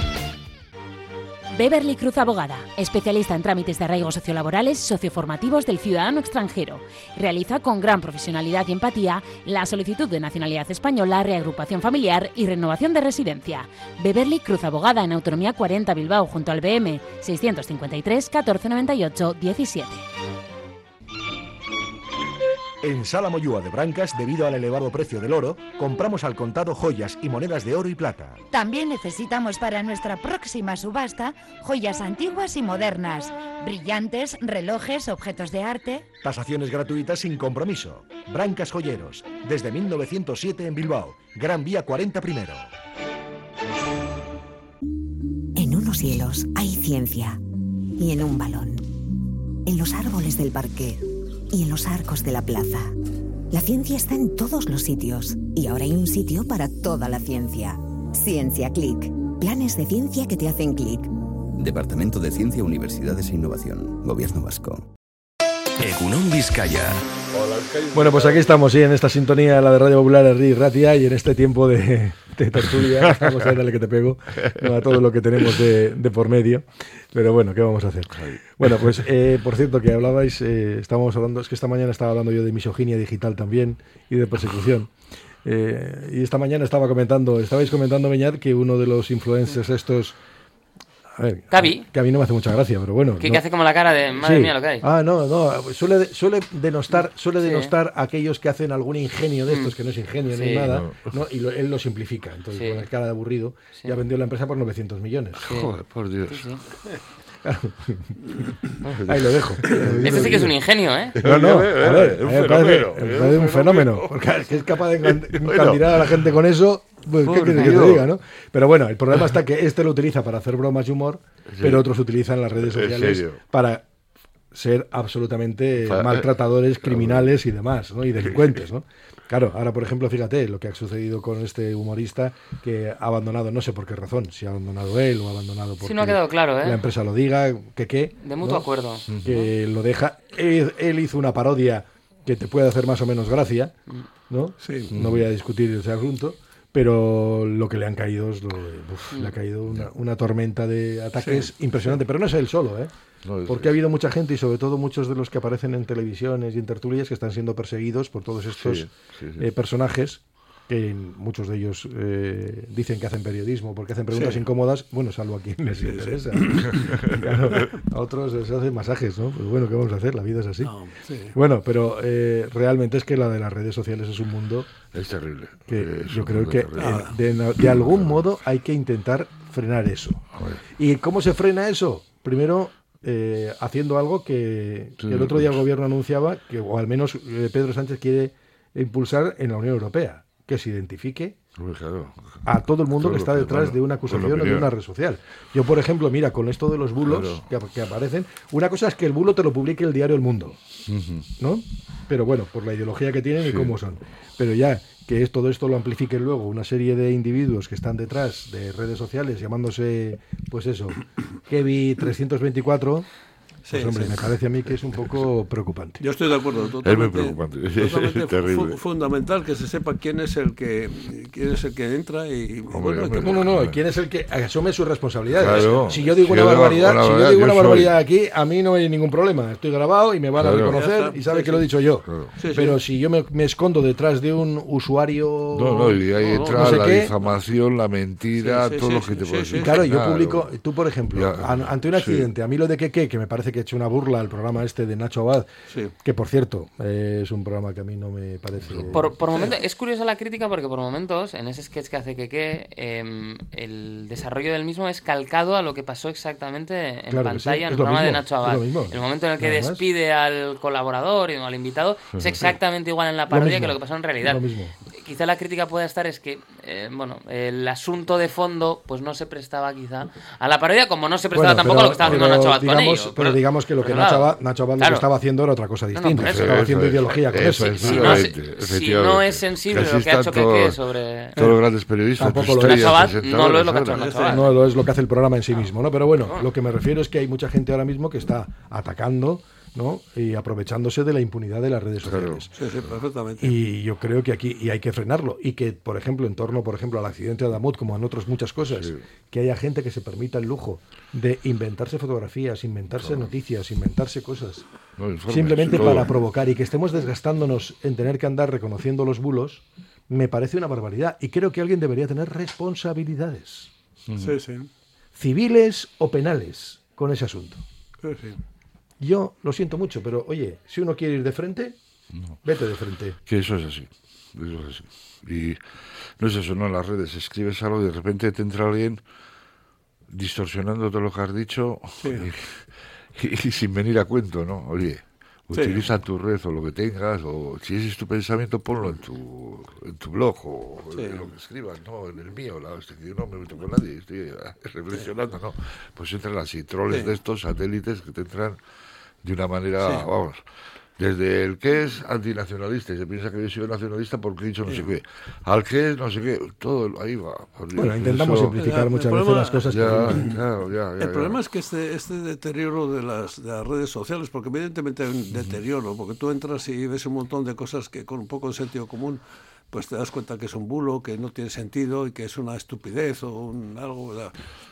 Beverly Cruz Abogada, especialista en trámites de arraigo sociolaborales socioformativos del ciudadano extranjero. Realiza con gran profesionalidad y empatía la solicitud de nacionalidad española, reagrupación familiar y renovación de residencia. Beverly Cruz Abogada, en Autonomía cuarenta, Bilbao, junto al B M, seiscientos cincuenta y tres, catorce noventa y ocho, diecisiete. En Sala Moyúa de Brancas, debido al elevado precio del oro, compramos al contado joyas y monedas de oro y plata. También necesitamos para nuestra próxima subasta joyas antiguas y modernas, brillantes, relojes, objetos de arte. Tasaciones gratuitas sin compromiso. Brancas Joyeros, desde mil novecientos siete en Bilbao, Gran Vía cuarenta primero. En unos hielos hay ciencia, y en un balón, en los árboles del parque y en los arcos de la plaza. La ciencia está en todos los sitios, y ahora hay un sitio para toda la ciencia. Ciencia Click. Planes de ciencia que te hacen clic. Departamento de Ciencia, Universidades e Innovación. Gobierno vasco. Egunon Vizcaya. Bueno, pues aquí estamos, sí, en esta sintonía, la de Radio Popular, Herri Ratia, y en este tiempo de, de tertulia, vamos a ver, dale que te pego, no, a todo lo que tenemos de, de por medio, pero bueno, ¿qué vamos a hacer? Bueno, pues, eh, por cierto, que hablabais, eh, estábamos hablando, es que esta mañana estaba hablando yo de misoginia digital también, y de persecución, eh, y esta mañana estaba comentando, estabais comentando, Beñat, que uno de los influencers estos, A ver, Cavi. que a mí no me hace mucha gracia, pero bueno. Que, no. que hace como la cara de, madre Sí. mía, lo que hay. Ah, no, no, suele, suele denostar, suele Sí. denostar a aquellos que hacen algún ingenio de estos, Mm. que no es ingenio Sí. ni nada, No. ¿no? Y lo- él lo simplifica. Entonces, Sí. con la cara de aburrido, Sí. ya vendió la empresa por novecientos millones. Joder, por Dios. Sí, sí. Ahí lo dejo. Este sí que es un ingenio, ¿eh? No, no, a Eh, ver, eh, un me parece, fenómeno, me eh, parece un un fenómeno, porque es que es capaz de encan- Bueno. encandilar a la gente con eso, pues, ¿qué Por quieres que te Dios. diga, no? Pero bueno, el problema está que este lo utiliza para hacer bromas y humor, Sí. pero otros utilizan las redes ¿En sociales serio? para ser absolutamente Fa- maltratadores, criminales y demás, ¿no? Y delincuentes, ¿no? Claro, ahora por ejemplo, fíjate lo que ha sucedido con este humorista que ha abandonado, no sé por qué razón, si ha abandonado él o ha abandonado porque Sí, no ha quedado claro, ¿eh? la empresa lo diga, que qué. De mutuo ¿no? acuerdo. Que lo deja. Él, él hizo una parodia que te puede hacer más o menos gracia, ¿no? Sí. No voy a discutir ese asunto, pero lo que le han caído es lo de- uf, le ha caído una, una tormenta de ataques impresionante, pero no es él solo, ¿eh? No, es- Porque ha habido mucha gente y sobre todo muchos de los que aparecen en televisiones y en tertulias que están siendo perseguidos por todos estos Sí, sí, sí. eh, personajes que muchos de ellos eh, dicen que hacen periodismo porque hacen preguntas Sí. incómodas, bueno, salvo a quien les Sí, sí. interesa. Claro, a otros les hacen masajes, ¿no? Pues bueno, ¿qué vamos a hacer? La vida es así. No, sí. Bueno, pero eh, realmente es que la de las redes sociales es un mundo Es terrible. que Es yo un creo mundo que terrible. eh, de, na- de algún modo hay que intentar frenar eso. Joder. ¿Y cómo se frena eso? Primero, eh, haciendo algo que, Sí, que el otro día el pues. gobierno anunciaba, que, o al menos eh, Pedro Sánchez quiere impulsar en la Unión Europea, que se identifique Hombre, claro. a todo el mundo Todo que lo está que- detrás bueno, de una con acusación la o de opinión. una red social. Yo, por ejemplo, mira, con esto de los bulos que, que aparecen, una cosa es que el bulo te lo publique el diario El Mundo, Ujú. ¿no? Pero bueno, por la ideología que tienen y Sí. cómo son. Pero ya que es, todo esto lo amplifique luego una serie de individuos que están detrás de redes sociales llamándose, pues eso, Kevin trescientos veinticuatro, pues Sí, hombre, sí. me parece a mí que es un poco preocupante. Yo estoy de acuerdo. Es muy Totalmente, preocupante. totalmente Es terrible. fu- fundamental que se sepa quién es el que quién es el que entra y Hombre, bueno, hombre. que- No, no, no. ¿Quién es el que asume sus responsabilidades? Claro. Si yo digo Si una yo digo barbaridad, una si yo barbaridad, digo yo una soy. barbaridad aquí, a mí no hay ningún problema. Estoy grabado y me van a Claro. reconocer Ya está. y sabe Sí, que lo he sí. dicho yo. Claro. Sí, sí. Pero si yo me, me escondo detrás de un usuario, No, no, y ahí No, no, entra no sé la qué. difamación, la mentira, Sí, sí, todo sí, lo que te sí, puedes sí, y sí. claro, yo imaginar, publico, o- tú por ejemplo, Ya, an- ante un sí. accidente, a mí lo de que que me parece que he hecho una burla al programa este de Nacho Abad, Sí. que por cierto eh, es un programa que a mí no me parece. Por, por momentos, es curiosa la crítica porque por momentos, en ese sketch que hace Keke, eh, el desarrollo del mismo es calcado a lo que pasó exactamente en Claro que sí, pantalla en es el lo programa de mismo, Nacho es Abad. lo mismo. El momento en el que Nada más. despide al colaborador y al invitado es exactamente igual en la parodia mismo, que lo que pasó en realidad. lo mismo. Quizá la crítica pueda estar es que, eh, bueno, el asunto de fondo pues no se prestaba quizá a la parodia como no se prestaba Bueno, tampoco pero- a lo que estaba haciendo pero Nacho Abad digamos, con ello. Pero digamos que lo que por Nacho un lado. Abad, Nacho Abad lo Claro. que estaba haciendo era otra cosa No, no, distinta. por eso. estaba haciendo Eso es, ideología con eso eso. es, Si no, es- efectivamente, si no efectivamente. es sensible Casi lo que ha hecho están Keke todos- sobre... Todos los grandes periodistas, Tampoco tus lo es. estrellas, Nacho Abad no presentadores, lo es lo que ha hecho ahora. Nacho Abad. No lo es lo que hace el programa en sí mismo, ¿no? Pero bueno, lo que me refiero es que hay mucha gente ahora mismo que está atacando, ¿no? Y aprovechándose de la impunidad de las redes Claro. sociales. Sí, sí, perfectamente. Y yo creo que aquí y hay que frenarlo. Y que, por ejemplo, en torno, por ejemplo, al accidente de Adamut, como en otras muchas cosas, Sí. que haya gente que se permita el lujo de inventarse fotografías, inventarse noticias, inventarse cosas, No, informes, simplemente todo. para provocar y que estemos desgastándonos en tener que andar reconociendo los bulos, me parece una barbaridad. Y creo que alguien debería tener responsabilidades, Sí, sí. civiles o penales, con ese asunto. Sí, sí. Yo lo siento mucho, pero oye, si uno quiere ir de frente, vete de frente. Que eso es así. Eso es así. Y no es eso, no en las redes. Escribes algo y de repente te entra alguien distorsionando todo lo que has dicho Sí. y, y- y sin venir a cuento, ¿no? Oye, Sí. utiliza tu red o lo que tengas, o si ese es tu pensamiento, ponlo en tu, en tu blog o Sí. en lo que escribas, ¿no? En el mío, la, hostia, que yo no me meto con nadie, estoy eh, reflexionando, ¿no? Pues entran así, troles Sí. de estos satélites que te entran de una manera, Sí. vamos, desde el que es antinacionalista y se piensa que yo soy nacionalista porque he dicho no sé qué, al que es no sé qué, todo ahí va. Por Dios, Bueno, intentamos eso- simplificar El muchas veces problema- las cosas. que Ya, hay. claro, ya, ya, El ya. problema es que este, este deterioro de las, de las redes sociales, porque evidentemente hay un deterioro, porque tú entras y ves un montón de cosas que con un poco de sentido común, pues te das cuenta que es un bulo, que no tiene sentido y que es una estupidez o un algo, ¿verdad?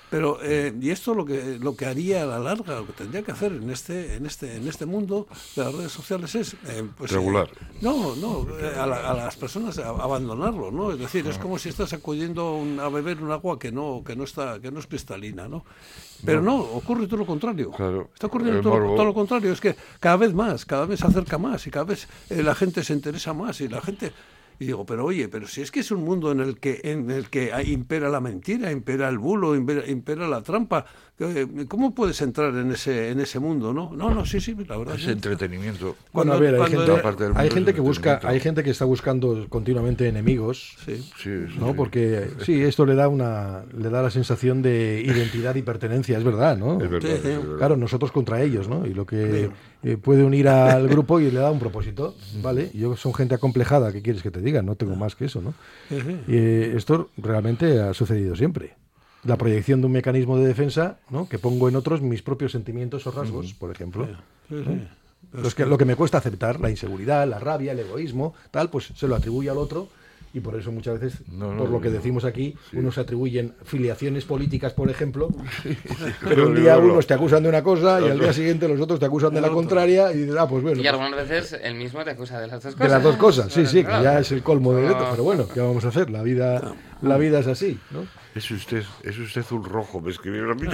Pero eh, y esto lo que lo que haría a la larga, lo que tendría que hacer en este en este en este mundo de las redes sociales es eh, pues, regular. Eh, no, no, eh, a, la, a las personas a, abandonarlo, ¿no? Es decir, es como si estás acudiendo un, a beber un agua que no que no está que no es cristalina, ¿no? Pero no, no ocurre todo lo contrario. Claro. Está ocurriendo todo, todo lo contrario, es que cada vez más, cada vez se acerca más y cada vez eh, la gente se interesa más y la gente. Y digo, pero oye, pero si es que es un mundo en el que en el que impera la mentira, impera el bulo, impera, impera la trampa, ¿cómo puedes entrar en ese en ese mundo, no? No, no, sí, sí, la verdad. Es sí. entretenimiento. Bueno, a ver, hay gente, hay gente que es busca, hay gente que está buscando continuamente enemigos, sí, sí, ¿no? sí. Porque sí, esto le da una, le da la sensación de identidad y pertenencia, es verdad, ¿no? Es verdad, Sí, sí. es verdad. Claro, nosotros contra ellos, ¿no? Y lo que eh, puede unir al grupo y le da un propósito, ¿vale? Yo son gente acomplejada, ¿qué quieres que te diga? No tengo más que eso, ¿no? Sí, sí. Y eh, esto realmente ha sucedido siempre. La proyección de un mecanismo de defensa, ¿no? Que pongo en otros mis propios sentimientos o rasgos, por ejemplo. Sí, sí. ¿no? Los que, lo que me cuesta aceptar, la inseguridad, la rabia, el egoísmo, tal, pues se lo atribuye al otro. Y por eso muchas veces, No, no, por lo que no. decimos aquí, Sí. unos se atribuyen filiaciones políticas, por ejemplo, Sí, pero un no, día no, no. unos te acusan de una cosa y al Otro. día siguiente los otros te acusan de la contraria y dices, ah, pues bueno. Y pues, algunas veces el mismo te acusa de las dos cosas. de las dos cosas, sí, sí, que Claro. ya es el colmo de No. esto, pero bueno, ¿qué vamos a hacer? La vida, la vida es así, ¿no? Es usted, es usted un rojo, me escribieron a mí.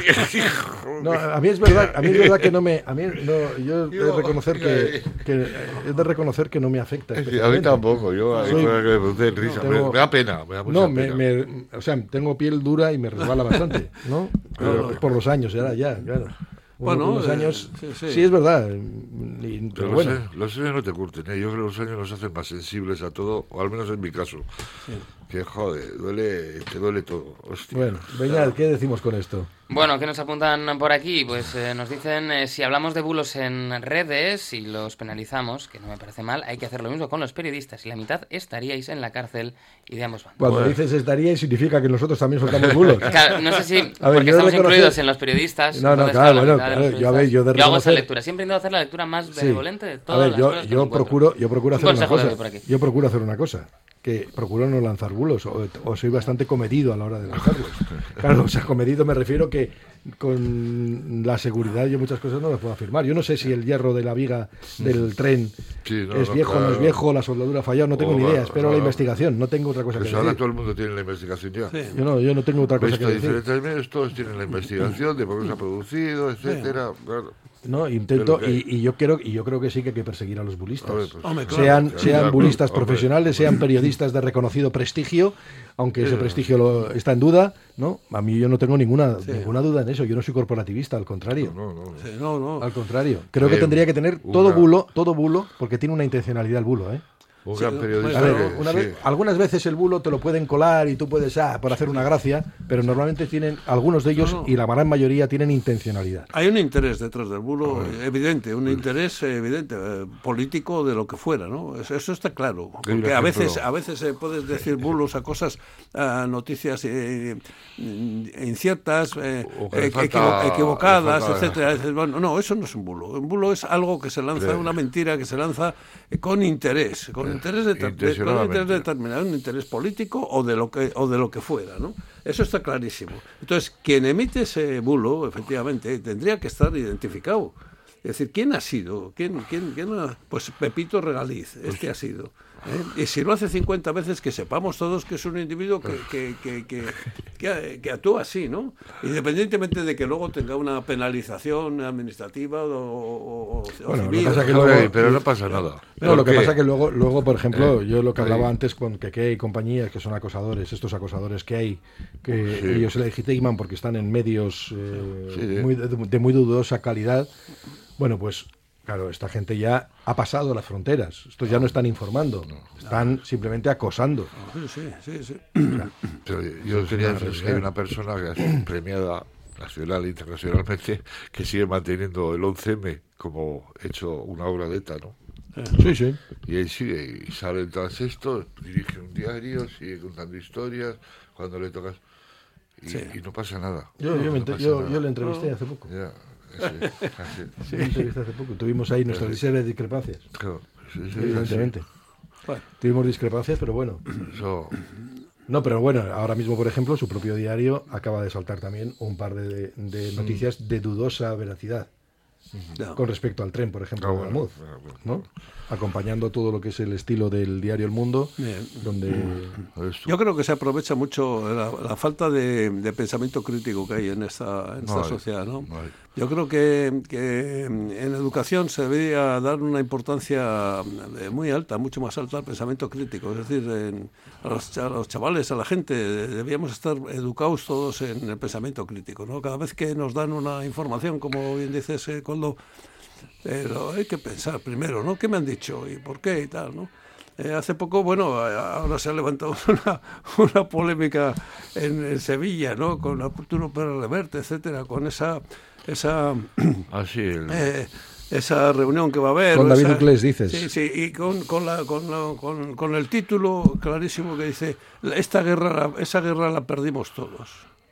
No, a mí es verdad, a mí es verdad que no me, a mí no, yo he de Yo- reconocer que, que he de reconocer que no me afecta. A mí especialmente. tampoco, yo hay Soy- cosas que me producen risa. tengo- me, me da pena, me da mucha No, me, pena. me- o sea, tengo piel dura y me resbala bastante, ¿no? Pero- por, por los años, ya, ya, claro. Uno Bueno, con los eh, años, sí, sí, sí. es verdad. y- Pero pero los, bueno, años, los años no te curten, ¿eh? Yo creo que los años nos hacen más sensibles a todo, o al menos en mi caso. Que joder, duele, te duele todo. Hostia. bueno, Beñal, ¿qué decimos con esto? Bueno, ¿qué nos apuntan por aquí? Pues eh, nos dicen, eh, si hablamos de bulos en redes y los penalizamos, que no me parece mal, hay que hacer lo mismo con los periodistas y la mitad estaríais en la cárcel y de ambos bandos. Cuando Bueno. dices estaría y significa que nosotros también soltamos bulos. Claro, no sé si, A ver, porque yo de estamos reconocer- incluidos en los periodistas. No, no, entonces, claro, la bueno, mitad de claro, los yo, a ver, yo de periodistas- hago esa reconocer- lectura, siempre intento hacer la lectura más Sí. benevolente de A todas ver, las yo, cosas que yo me encuentro. procuro, yo procuro Un hacer una consejo le cosa. doy por aquí. Yo procuro hacer una cosa, que procuro no lanzar bulos, o, o soy bastante comedido a la hora de lanzarlos. Claro, o sea, comedido me refiero que con la seguridad yo muchas cosas no las puedo afirmar. Yo no sé si el hierro de la viga del tren Sí, no, es no, viejo o no es claro. viejo, la soldadura ha fallado, no tengo O ni va- idea. Espero la va- investigación, no tengo otra cosa Pues que ahora decir. todo el mundo tiene la investigación ya. Sí. Yo no, yo no tengo otra cosa Visto que a decir. diferentes medios, todos tienen la investigación de por qué se ha producido, etcétera. Claro. No, intento, Pero que- y, y yo creo y yo creo que sí que hay que perseguir a los bulistas. A ver, pues, Hombre, claro. sean claro, sean claro, bulistas hombre. profesionales, sean periodistas de reconocido prestigio, aunque ese Sí. prestigio lo, está en duda, ¿no? A mí yo no tengo ninguna Sí. ninguna duda en eso. Yo no soy corporativista, al contrario. No, no, no. Sí, no, no. Al contrario. Creo que Eh, tendría que tener todo una- bulo, todo bulo, porque tiene una intencionalidad el bulo, ¿eh? Un Sí, gran no, periodista. A ver, que- una sí. vez, algunas veces el bulo te lo pueden colar y tú puedes, ah, por hacer una gracia, pero normalmente tienen, algunos de ellos, No, no. y la gran mayoría, tienen intencionalidad. Hay un interés detrás del bulo eh, evidente, un interés eh, evidente, eh, político de lo que fuera, ¿no? Eso, eso está claro. Hay un Porque a ejemplo. veces, a veces eh, puedes decir bulos a cosas, a noticias eh, inciertas, eh, O que le eh, falta- equivo- equivocadas, le falta- etcétera. Dices, bueno, no, eso no es un bulo. Un bulo es algo que se lanza, Sí. una mentira que se lanza eh, con interés, con interés de, de- con un interés Intencionadamente. determinado, un interés político o de lo que o de lo que fuera, ¿no? Eso está clarísimo. Entonces, quien emite ese bulo, efectivamente, tendría que estar identificado. Es decir, ¿quién ha sido? ¿Quién, quién, quién ha- Pues Pepito Regaliz, este ha sido. ¿eh? Y si lo hace cincuenta veces, que sepamos todos que es un individuo que, que, que, que, que, que actúa así, ¿no? Independientemente de que luego tenga una penalización administrativa o, o, o Bueno, lo que civil. pasa es que Joder, luego- pero no pasa nada. No, lo que Porque- pasa es que luego, luego por ejemplo, Eh, yo lo que hablaba ahí. antes con Keke y compañías, que son acosadores, estos acosadores que hay, que Sí. ellos se legitiman porque están en medios eh, Sí, sí. muy, de, de muy dudosa calidad, bueno, pues claro, esta gente ya ha pasado las fronteras. Estos ya no están informando, están simplemente acosando. Sí, sí, sí, sí. Pero yo quería decir que hay una persona que es premiada nacional e internacionalmente que sigue manteniendo el once eme como hecho una obra de ETA, ¿no? Sí, sí. Y ahí sigue, y sale en todas esto, dirige un diario, sigue contando historias, cuando le tocas... Y, Sí. y no pasa nada. Yo, yo, me No enter- pasa yo, nada. yo le entrevisté hace poco. Ya, así, así. Sí, le entrevisté hace poco. Tuvimos ahí nuestras serias discrepancias, Claro, sí, sí, evidentemente. Bueno. Tuvimos discrepancias, pero bueno. así. Eso, No, pero bueno, ahora mismo, por ejemplo, su propio diario acaba de soltar también un par de, de noticias mm. de dudosa veracidad. No. Con respecto al tren, por ejemplo, de Bermud, ¿no? Acompañando todo lo que es el estilo del diario El Mundo, Bien. donde... Yo creo que se aprovecha mucho la, la falta de, de pensamiento crítico que hay en esta, en esta no sociedad, ¿no? no Yo creo que, que en educación se debería dar una importancia muy alta, mucho más alta al pensamiento crítico. Es decir, en, a, los, a los chavales, a la gente, debíamos estar educados todos en el pensamiento crítico, ¿no? Cada vez que nos dan una información, como bien dices, eh, Coldo, pero hay que pensar primero, ¿no? ¿Qué me han dicho y por qué y tal, ¿no? Eh, hace poco, bueno, ahora se ha levantado una, una polémica en, en Sevilla, ¿no? Con Arturo Pérez Reverte, etcétera, con esa esa Así el... eh, esa reunión que va a haber. Con David esa, Uclés, dices. Sí, sí, y con con, la, con, la, con con el título clarísimo que dice: esta guerra, esa guerra la perdimos todos.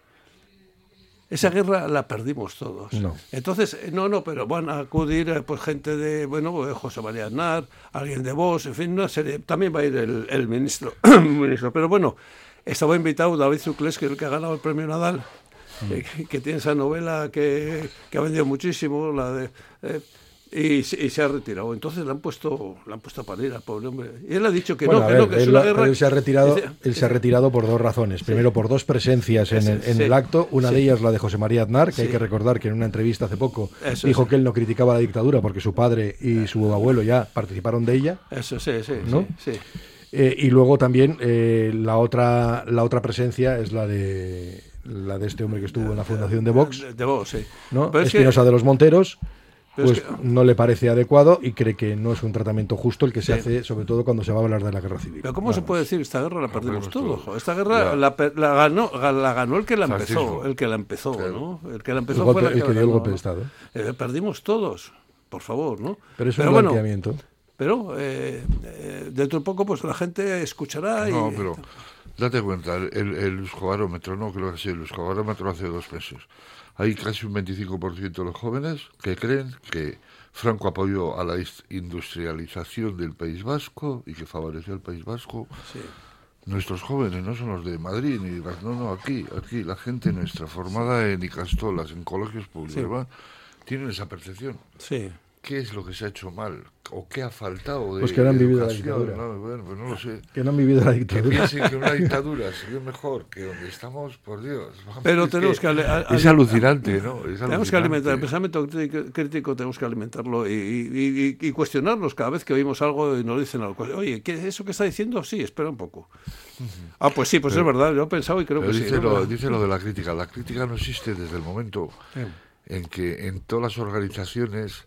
Esa guerra la perdimos todos. No. Entonces, no, no, pero van a acudir pues gente de, bueno, José María Aznar, alguien de Vox, en fin, una serie. También va a ir el, el ministro, ministro. Pero bueno, estaba invitado David Uclés, que es el que ha ganado el premio Nadal, mm. que, que tiene esa novela que, que ha vendido muchísimo, la de... Eh, Y, y se ha retirado. Entonces le han puesto le han puesto a parir al pobre hombre. Y él ha dicho que bueno, no, que ver, no, que es él, una guerra. Él se ha retirado, dice, él se ha retirado por dos razones. Sí. Primero, por dos presencias en, el, en sí. el acto. Una sí. de ellas la de José María Aznar, que sí. hay que recordar que en una entrevista hace poco Eso sí. dijo que él no criticaba la dictadura porque su padre y su abuelo ya participaron de ella. Eso sí, sí, ¿no? sí. sí. Eh, y luego también eh, la otra la otra presencia es la de la de este hombre que estuvo en la fundación de Vox. De, de Vox, sí. ¿No? Espinosa que... de los Monteros. Pues es que... no le parece adecuado y cree que no es un tratamiento justo el que se sí. hace, sobre todo cuando se va a hablar de la guerra civil. Pero ¿cómo Vamos. se puede decir esta guerra la perdimos todos? Todo. Esta guerra la, la, ganó, la ganó el que la empezó, Fascismo. el que la empezó, claro. ¿no? El que la empezó el golpe, fue la que, el que dio ganó, el golpe ¿no? de Estado. Eh, perdimos todos, por favor, ¿no? Pero es pero un bueno, planteamiento. Pero eh, eh, dentro de poco pues la gente escuchará y... No, pero date cuenta, el, el Euskobarómetro, no creo que sea el Euskobarómetro hace dos meses. Hay casi un veinticinco por ciento de los jóvenes que creen que Franco apoyó a la industrialización del País Vasco y que favoreció al País Vasco. Sí. Nuestros jóvenes no son los de Madrid ni de no, no, aquí, aquí la gente nuestra formada en Icastolas, en colegios públicos, sí. ¿verdad? Tienen esa percepción. Sí. ¿Qué es lo que se ha hecho mal? ¿O qué ha faltado de Pues que no han de vivido educación? la dictadura. No, bueno, pues no lo sé. Que no han vivido la dictadura. Que piensen que una dictadura sería mejor que donde estamos, por Dios. Vamos, Pero tenemos que... que a, es alucinante, ¿no? Es tenemos alucinante. que alimentar el pensamiento crítico, tenemos que alimentarlo y, y, y, y cuestionarnos cada vez que oímos algo y nos dicen algo. Oye, ¿qué, ¿eso que está diciendo? Sí, espera un poco. Uh-huh. Ah, pues sí, pues pero, es verdad, yo he pensado y creo que dice sí. Lo, ¿no? Dice lo de la crítica. La crítica no existe desde el momento sí. en que en todas las organizaciones...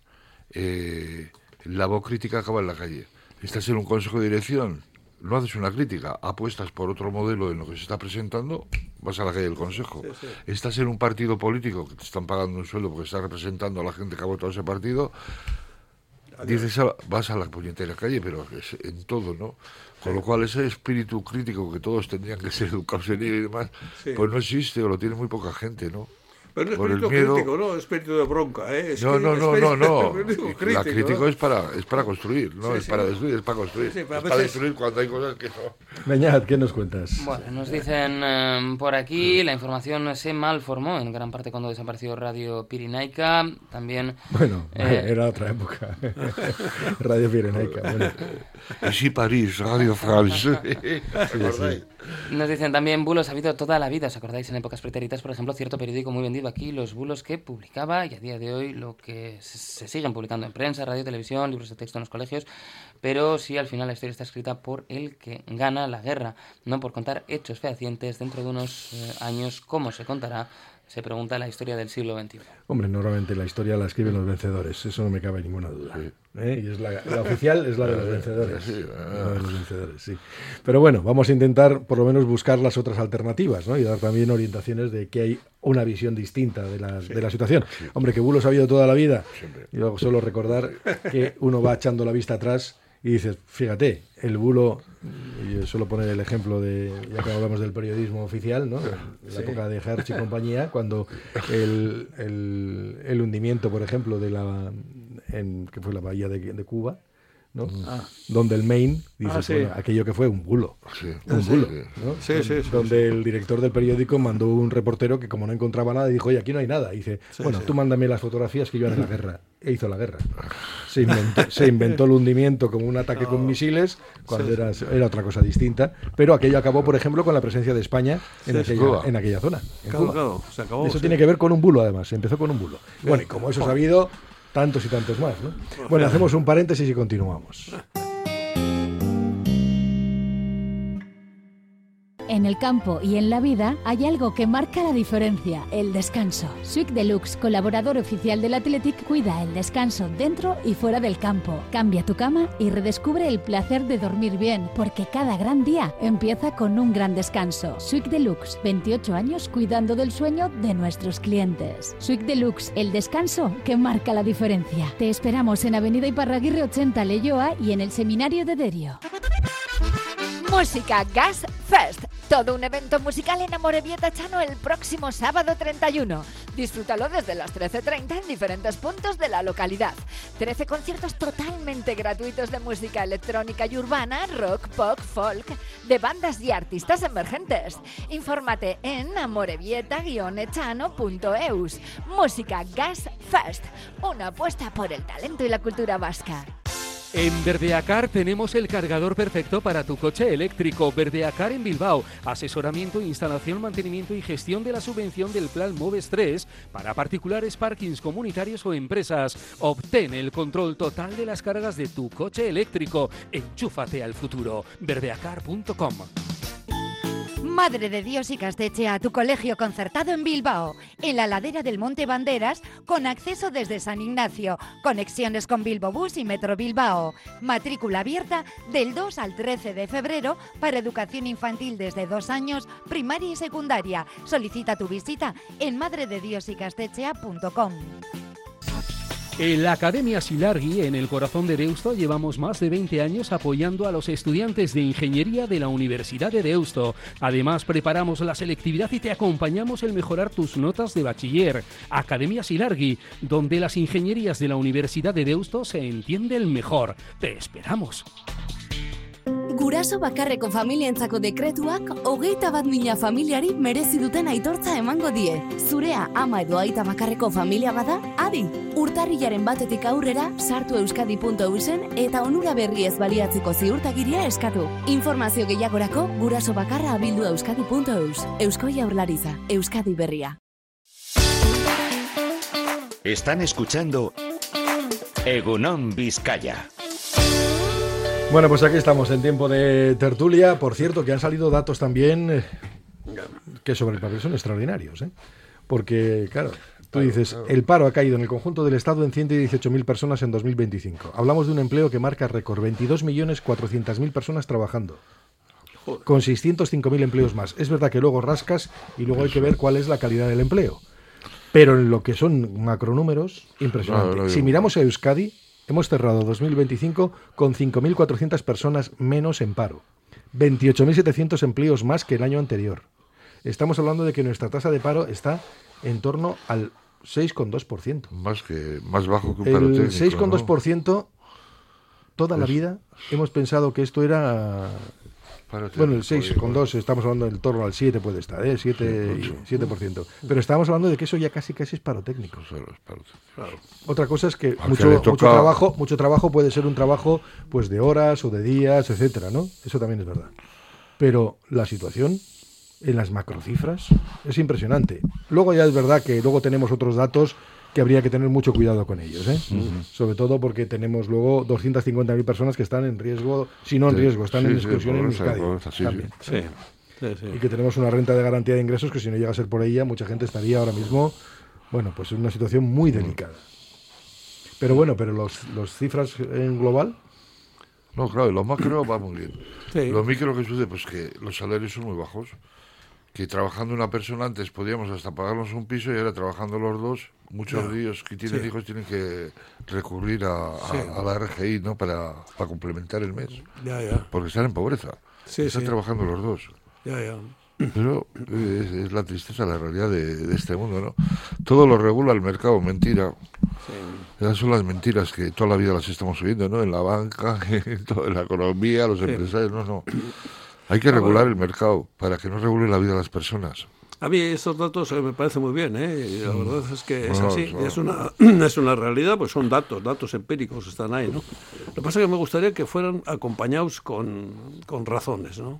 Eh, la voz crítica acaba en la calle. Estás en un consejo de dirección, no haces una crítica, apuestas por otro modelo en lo que se está presentando, vas a la calle del consejo. Sí, sí. Estás en un partido político que te están pagando un sueldo porque estás representando a la gente que ha votado ese partido, dices, vas a la puñetera calle, pero es en todo, ¿no? Con lo cual ese espíritu crítico que todos tendrían que ser educados en él y demás, sí. pues no existe o lo tiene muy poca gente, ¿no? Pero no espíritu crítico, no espíritu de bronca, ¿eh? Es no, no, no, no, no. Crítico, la crítico ¿no? es para es para construir, no sí, es sí, para no. destruir, es para construir. Sí, sí, es para destruir cuando hay cosas que no. Beñat, ¿qué nos cuentas? Bueno, nos dicen eh, por aquí, la información se malformó en gran parte cuando desapareció Radio Pirinaica, también... Bueno, eh, era otra época. Radio Pirinaica, bueno. Y sí, París, Radio France. sí, sí. Nos dicen también bulos ha habido toda la vida, ¿os acordáis? En épocas pretéritas, por ejemplo, cierto periódico muy vendido aquí, los bulos que publicaba, y a día de hoy lo que se, se siguen publicando en prensa, radio, televisión, libros de texto en los colegios, pero sí al final la historia está escrita por el que gana la guerra, no por contar hechos fehacientes. Dentro de unos eh, años, ¿cómo se contará? Se pregunta la historia del siglo veintiuno. Hombre, normalmente la historia la escriben los vencedores, eso no me cabe ninguna duda. Sí. ¿Eh? Y es la, la oficial es la de los vencedores. Sí, la de los vencedores, sí. Pero bueno, vamos a intentar por lo menos buscar las otras alternativas, ¿no? Y dar también orientaciones de que hay una visión distinta de la, sí. de la situación. Sí. Hombre, que bulos ha habido toda la vida. Siempre. Y luego solo recordar que uno va echando la vista atrás y dices, fíjate, el bulo, y yo suelo poner el ejemplo de, ya que hablamos del periodismo oficial, ¿no? En la sí. época de Hertz y compañía, cuando el, el, el hundimiento, por ejemplo, de la, en, que fue la bahía de, de Cuba, ¿no? Ah. Donde el Maine dice, Ah, sí. bueno, aquello que fue un bulo, Sí. un Sí, bulo, sí. ¿no? Sí, sí, sí, donde sí. el director del periódico mandó un reportero que como no encontraba nada dijo, oye, aquí no hay nada, y dice, Sí, bueno, sí. tú mándame las fotografías que yo haré la guerra, e hizo la guerra. Se inventó, se inventó el hundimiento como un ataque con misiles cuando Sí, sí. era, era otra cosa distinta, pero aquello acabó, por ejemplo, con la presencia de España en, Sí, aquella, Cuba. en aquella zona, en Claro, Cuba. claro, se acabó. Eso sí. tiene que ver con un bulo, además. Se empezó con un bulo. Bueno, y como eso ha habido, tantos y tantos más, ¿no? Bueno, hacemos un paréntesis y continuamos. En el campo y en la vida hay algo que marca la diferencia, el descanso. Swick Deluxe, colaborador oficial del Athletic, cuida el descanso dentro y fuera del campo. Cambia tu cama y redescubre el placer de dormir bien, porque cada gran día empieza con un gran descanso. Swick Deluxe, veintiocho años cuidando del sueño de nuestros clientes. Swick Deluxe, el descanso que marca la diferencia. Te esperamos en Avenida Iparraguirre ochenta, Leioa, y en el Seminario de Derio. Música Gas Fest, todo un evento musical en Amorebieta Chano el próximo sábado treinta y uno. Disfrútalo desde las trece treinta en diferentes puntos de la localidad. trece conciertos totalmente gratuitos de música electrónica y urbana, rock, pop, folk, de bandas y artistas emergentes. Infórmate en amorebieta guion echano punto eus. Música Gas Fest, una apuesta por el talento y la cultura vasca. En Verdeacar tenemos el cargador perfecto para tu coche eléctrico. Verdeacar en Bilbao. Asesoramiento, instalación, mantenimiento y gestión de la subvención del Plan Moves tres para particulares, parkings comunitarios o empresas. Obtén el control total de las cargas de tu coche eléctrico. Enchúfate al futuro. verdeacar punto com. Madre de Dios y Castechea, tu colegio concertado en Bilbao, en la ladera del Monte Banderas, con acceso desde San Ignacio, conexiones con Bilbo Bus y Metro Bilbao. Matrícula abierta del dos al trece de febrero para educación infantil desde dos años, primaria y secundaria. Solicita tu visita en madre de dios y castechea punto com. En la Academia Silargui, en el corazón de Deusto, llevamos más de veinte años apoyando a los estudiantes de Ingeniería de la Universidad de Deusto. Además, preparamos la selectividad y te acompañamos en mejorar tus notas de bachiller. Academia Silargui, donde las ingenierías de la Universidad de Deusto se entienden mejor. Te esperamos. Guraso bakarreko familientzako dekretuak hogeita bat mila familiari merezi duten aitortza emango die. Zurea ama edo aita bakarreko familia bada, adi! Urtarrilaren batetik aurrera, sartu euskadi puntu eusen eta onura berriez baliatzeko ziurtagiria eskatu. Informazio gehiagorako guraso bakarra abildu euskadi puntu eus. Eusko Jaurlaritza, Euskadi Berria. Están escuchando Egunon Vizcaya. Bueno, pues aquí estamos en tiempo de tertulia. Por cierto, que han salido datos también eh, que sobre el papel son extraordinarios, ¿eh? Porque, claro, tú dices, el paro ha caído en el conjunto del Estado en ciento dieciocho mil personas en dos mil veinticinco. Hablamos de un empleo que marca récord, veintidós millones cuatrocientas mil personas trabajando, con seiscientos cinco mil empleos más. Es verdad que luego rascas y luego hay que ver cuál es la calidad del empleo. Pero en lo que son macronúmeros, impresionante. No, no, si miramos a Euskadi, hemos cerrado dos mil veinticinco con cinco mil cuatrocientas personas menos en paro, veintiocho mil setecientos empleos más que el año anterior. Estamos hablando de que nuestra tasa de paro está en torno al seis coma dos por ciento. Más que más bajo que un paro técnico. El seis coma dos por ciento, ¿no? toda la vida hemos pensado que esto era... Paro Bueno, el técnico, seis coma dos, estamos hablando en torno al siete puede estar, ¿eh? siete por ciento. Pero estamos hablando de que eso ya casi casi es paro técnico. Claro. Otra cosa es que Al mucho, que le toca- mucho trabajo, mucho trabajo puede ser un trabajo pues de horas o de días, etcétera, ¿no? Eso también es verdad. Pero la situación en las macrocifras es impresionante. Luego ya es verdad que luego tenemos otros datos que habría que tener mucho cuidado con ellos, ¿eh? Ujú. Sobre todo porque tenemos luego doscientas cincuenta mil personas que están en riesgo, si no en Sí, riesgo, están sí, en sí, exclusión en pobreza, Euskadi pobreza, sí, sí. también. Sí, sí, sí. Y que tenemos una renta de garantía de ingresos que si no llega a ser por ella, mucha gente estaría ahora mismo, bueno, pues en una situación muy delicada. Pero bueno, pero los, los cifras en global... No, claro, lo macro va muy bien. Sí. Lo micro que sucede, pues que los salarios son muy bajos. Que trabajando una persona antes podíamos hasta pagarnos un piso y ahora trabajando los dos, muchos Ya. de ellos que tienen Sí. hijos tienen que recurrir a, a- Sí. a la R G I, ¿no? Para, para complementar el mes. Ya, ya. Porque están en pobreza. Sí, están sí. trabajando los dos. Ya, ya. Pero es, es la tristeza, la realidad de, de este mundo, ¿no? Todo lo regula el mercado, mentira. Sí. Esas son las mentiras que toda la vida las estamos oyendo, ¿no? En la banca, en toda la economía, los sí. empresarios, no, no. Hay que regular el mercado para que no regule la vida de las personas. A mí estos datos me parecen muy bien, ¿eh? Y la verdad es que es no, así, no. es una es una realidad, pues son datos, datos empíricos están ahí, ¿no? Lo que pasa es que me gustaría que fueran acompañados con, con razones, ¿no?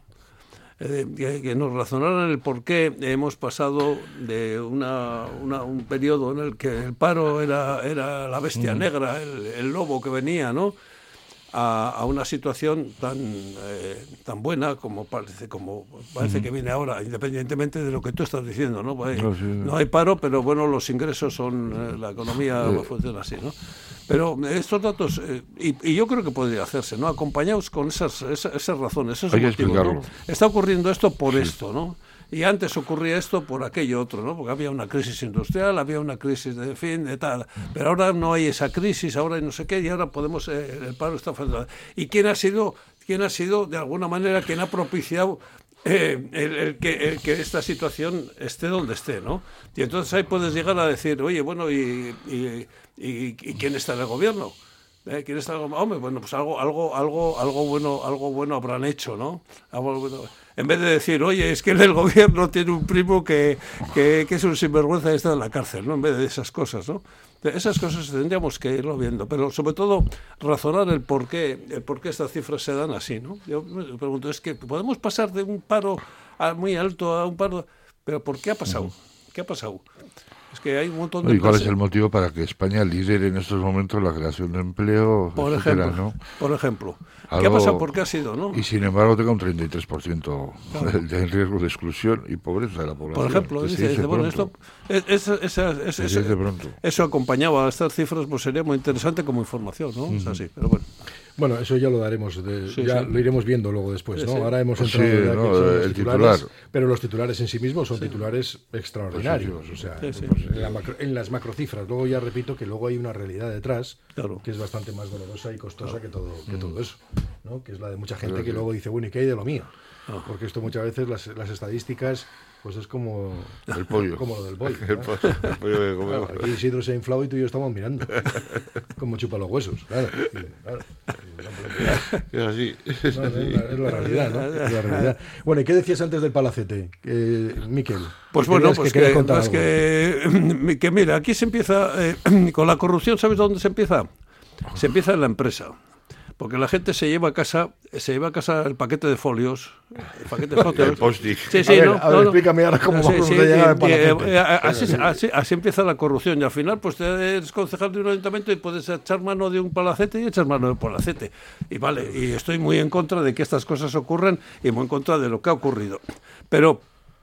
Eh, que, que nos razonaran el por qué hemos pasado de una, una, un periodo en el que el paro era, era la bestia mm. negra, el, el lobo que venía, ¿no? A, a una situación tan eh, tan buena como parece como parece uh-huh. que viene ahora, independientemente de lo que tú estás diciendo, ¿no? Pues, no, sí, sí. no hay paro, pero bueno, los ingresos son, eh, la economía sí. funciona así, ¿no? Pero estos datos, eh, y, y yo creo que podría hacerse, ¿no? Acompañados con esas, esas, esas razones, esos motivos, ¿no? Está ocurriendo esto por sí. esto, ¿no? Y antes ocurría esto por aquello otro, ¿no? Porque había una crisis industrial, había una crisis de fin, de tal. Pero ahora no hay esa crisis, ahora hay no sé qué, y ahora podemos, eh, el paro está faltando. ¿Y quién ha sido, quién ha sido de alguna manera, quien ha propiciado eh, el, el, que, el que esta situación esté donde esté, ¿no? Y entonces ahí puedes llegar a decir, oye, bueno, ¿y, y, y, y quién está en el gobierno? ¿Eh? ¿Quién está en el gobierno? Hombre, bueno, pues algo, algo, algo, algo bueno, algo bueno habrán hecho, ¿no? Algo bueno. En vez de decir, oye, es que el gobierno tiene un primo que, que, que es un sinvergüenza y está en la cárcel, ¿no? En vez de esas cosas, ¿no? Esas cosas tendríamos que irlo viendo, pero sobre todo razonar el por qué, el por qué estas cifras se dan así, ¿no? Yo me pregunto, es que podemos pasar de un paro a muy alto a un paro, pero ¿por qué ha pasado? ¿Qué ha pasado? Es que hay un montón de... ¿Y cuál es el motivo para que España lidere en estos momentos la creación de empleo? Por etcétera, ejemplo, ¿no? por ejemplo. Algo, ¿Qué ha pasado? ¿Por qué ha sido, no? Y sin embargo tenga un treinta y tres por ciento claro. de riesgo de exclusión y pobreza de la población. Por ejemplo, dice, dice, dice, bueno, esto, es, es, es, es, es, es, eso acompañado a estas cifras, pues sería muy interesante como información, ¿no? Uh-huh. Es así, pero bueno. Bueno, eso ya lo daremos, de, sí, ya sí. lo iremos viendo luego después, ¿no? Sí, sí. Ahora hemos pues entrado sí, ya no, que son el titulares, titular. Pero los titulares en sí mismos son sí. titulares extraordinarios, pues o sea, sí, sí. Pues en, la macro, en las macrocifras. Luego ya repito que luego hay una realidad detrás claro. que es bastante más dolorosa y costosa claro. que todo que mm. todo eso, ¿no? Que es la de mucha gente claro, que sí. luego dice, bueno, ¿y qué hay de lo mío? Oh. Porque esto muchas veces las, las estadísticas pues es como el pollo, como lo del pollo, el pollo, el pollo que comemos. Claro, aquí Isidro se ha inflado y tú y yo estamos mirando como chupa los huesos, claro, claro. Es así, es, no, así. Es, la, es la realidad, ¿no? Es la realidad. Bueno, ¿y qué decías antes del Palacete, eh, Miquel? Pues bueno, pues que, que, pues que, que mira, aquí se empieza eh, con la corrupción, ¿sabes dónde se empieza? Se empieza en la empresa. Porque la gente se lleva a casa, se lleva a casa el paquete de folios, el paquete de folios. El post-it. Sí, sí, a ver, no, a ver, no, explícame ahora cómo sí, vamos sí, a llegar al Palacete. Eh, así, así, así empieza la corrupción y al final pues te eres concejal de un ayuntamiento y puedes echar mano de un palacete y echar mano de un palacete. Y vale, y estoy muy en contra de que estas cosas ocurran y muy en contra de lo que ha ocurrido. Pero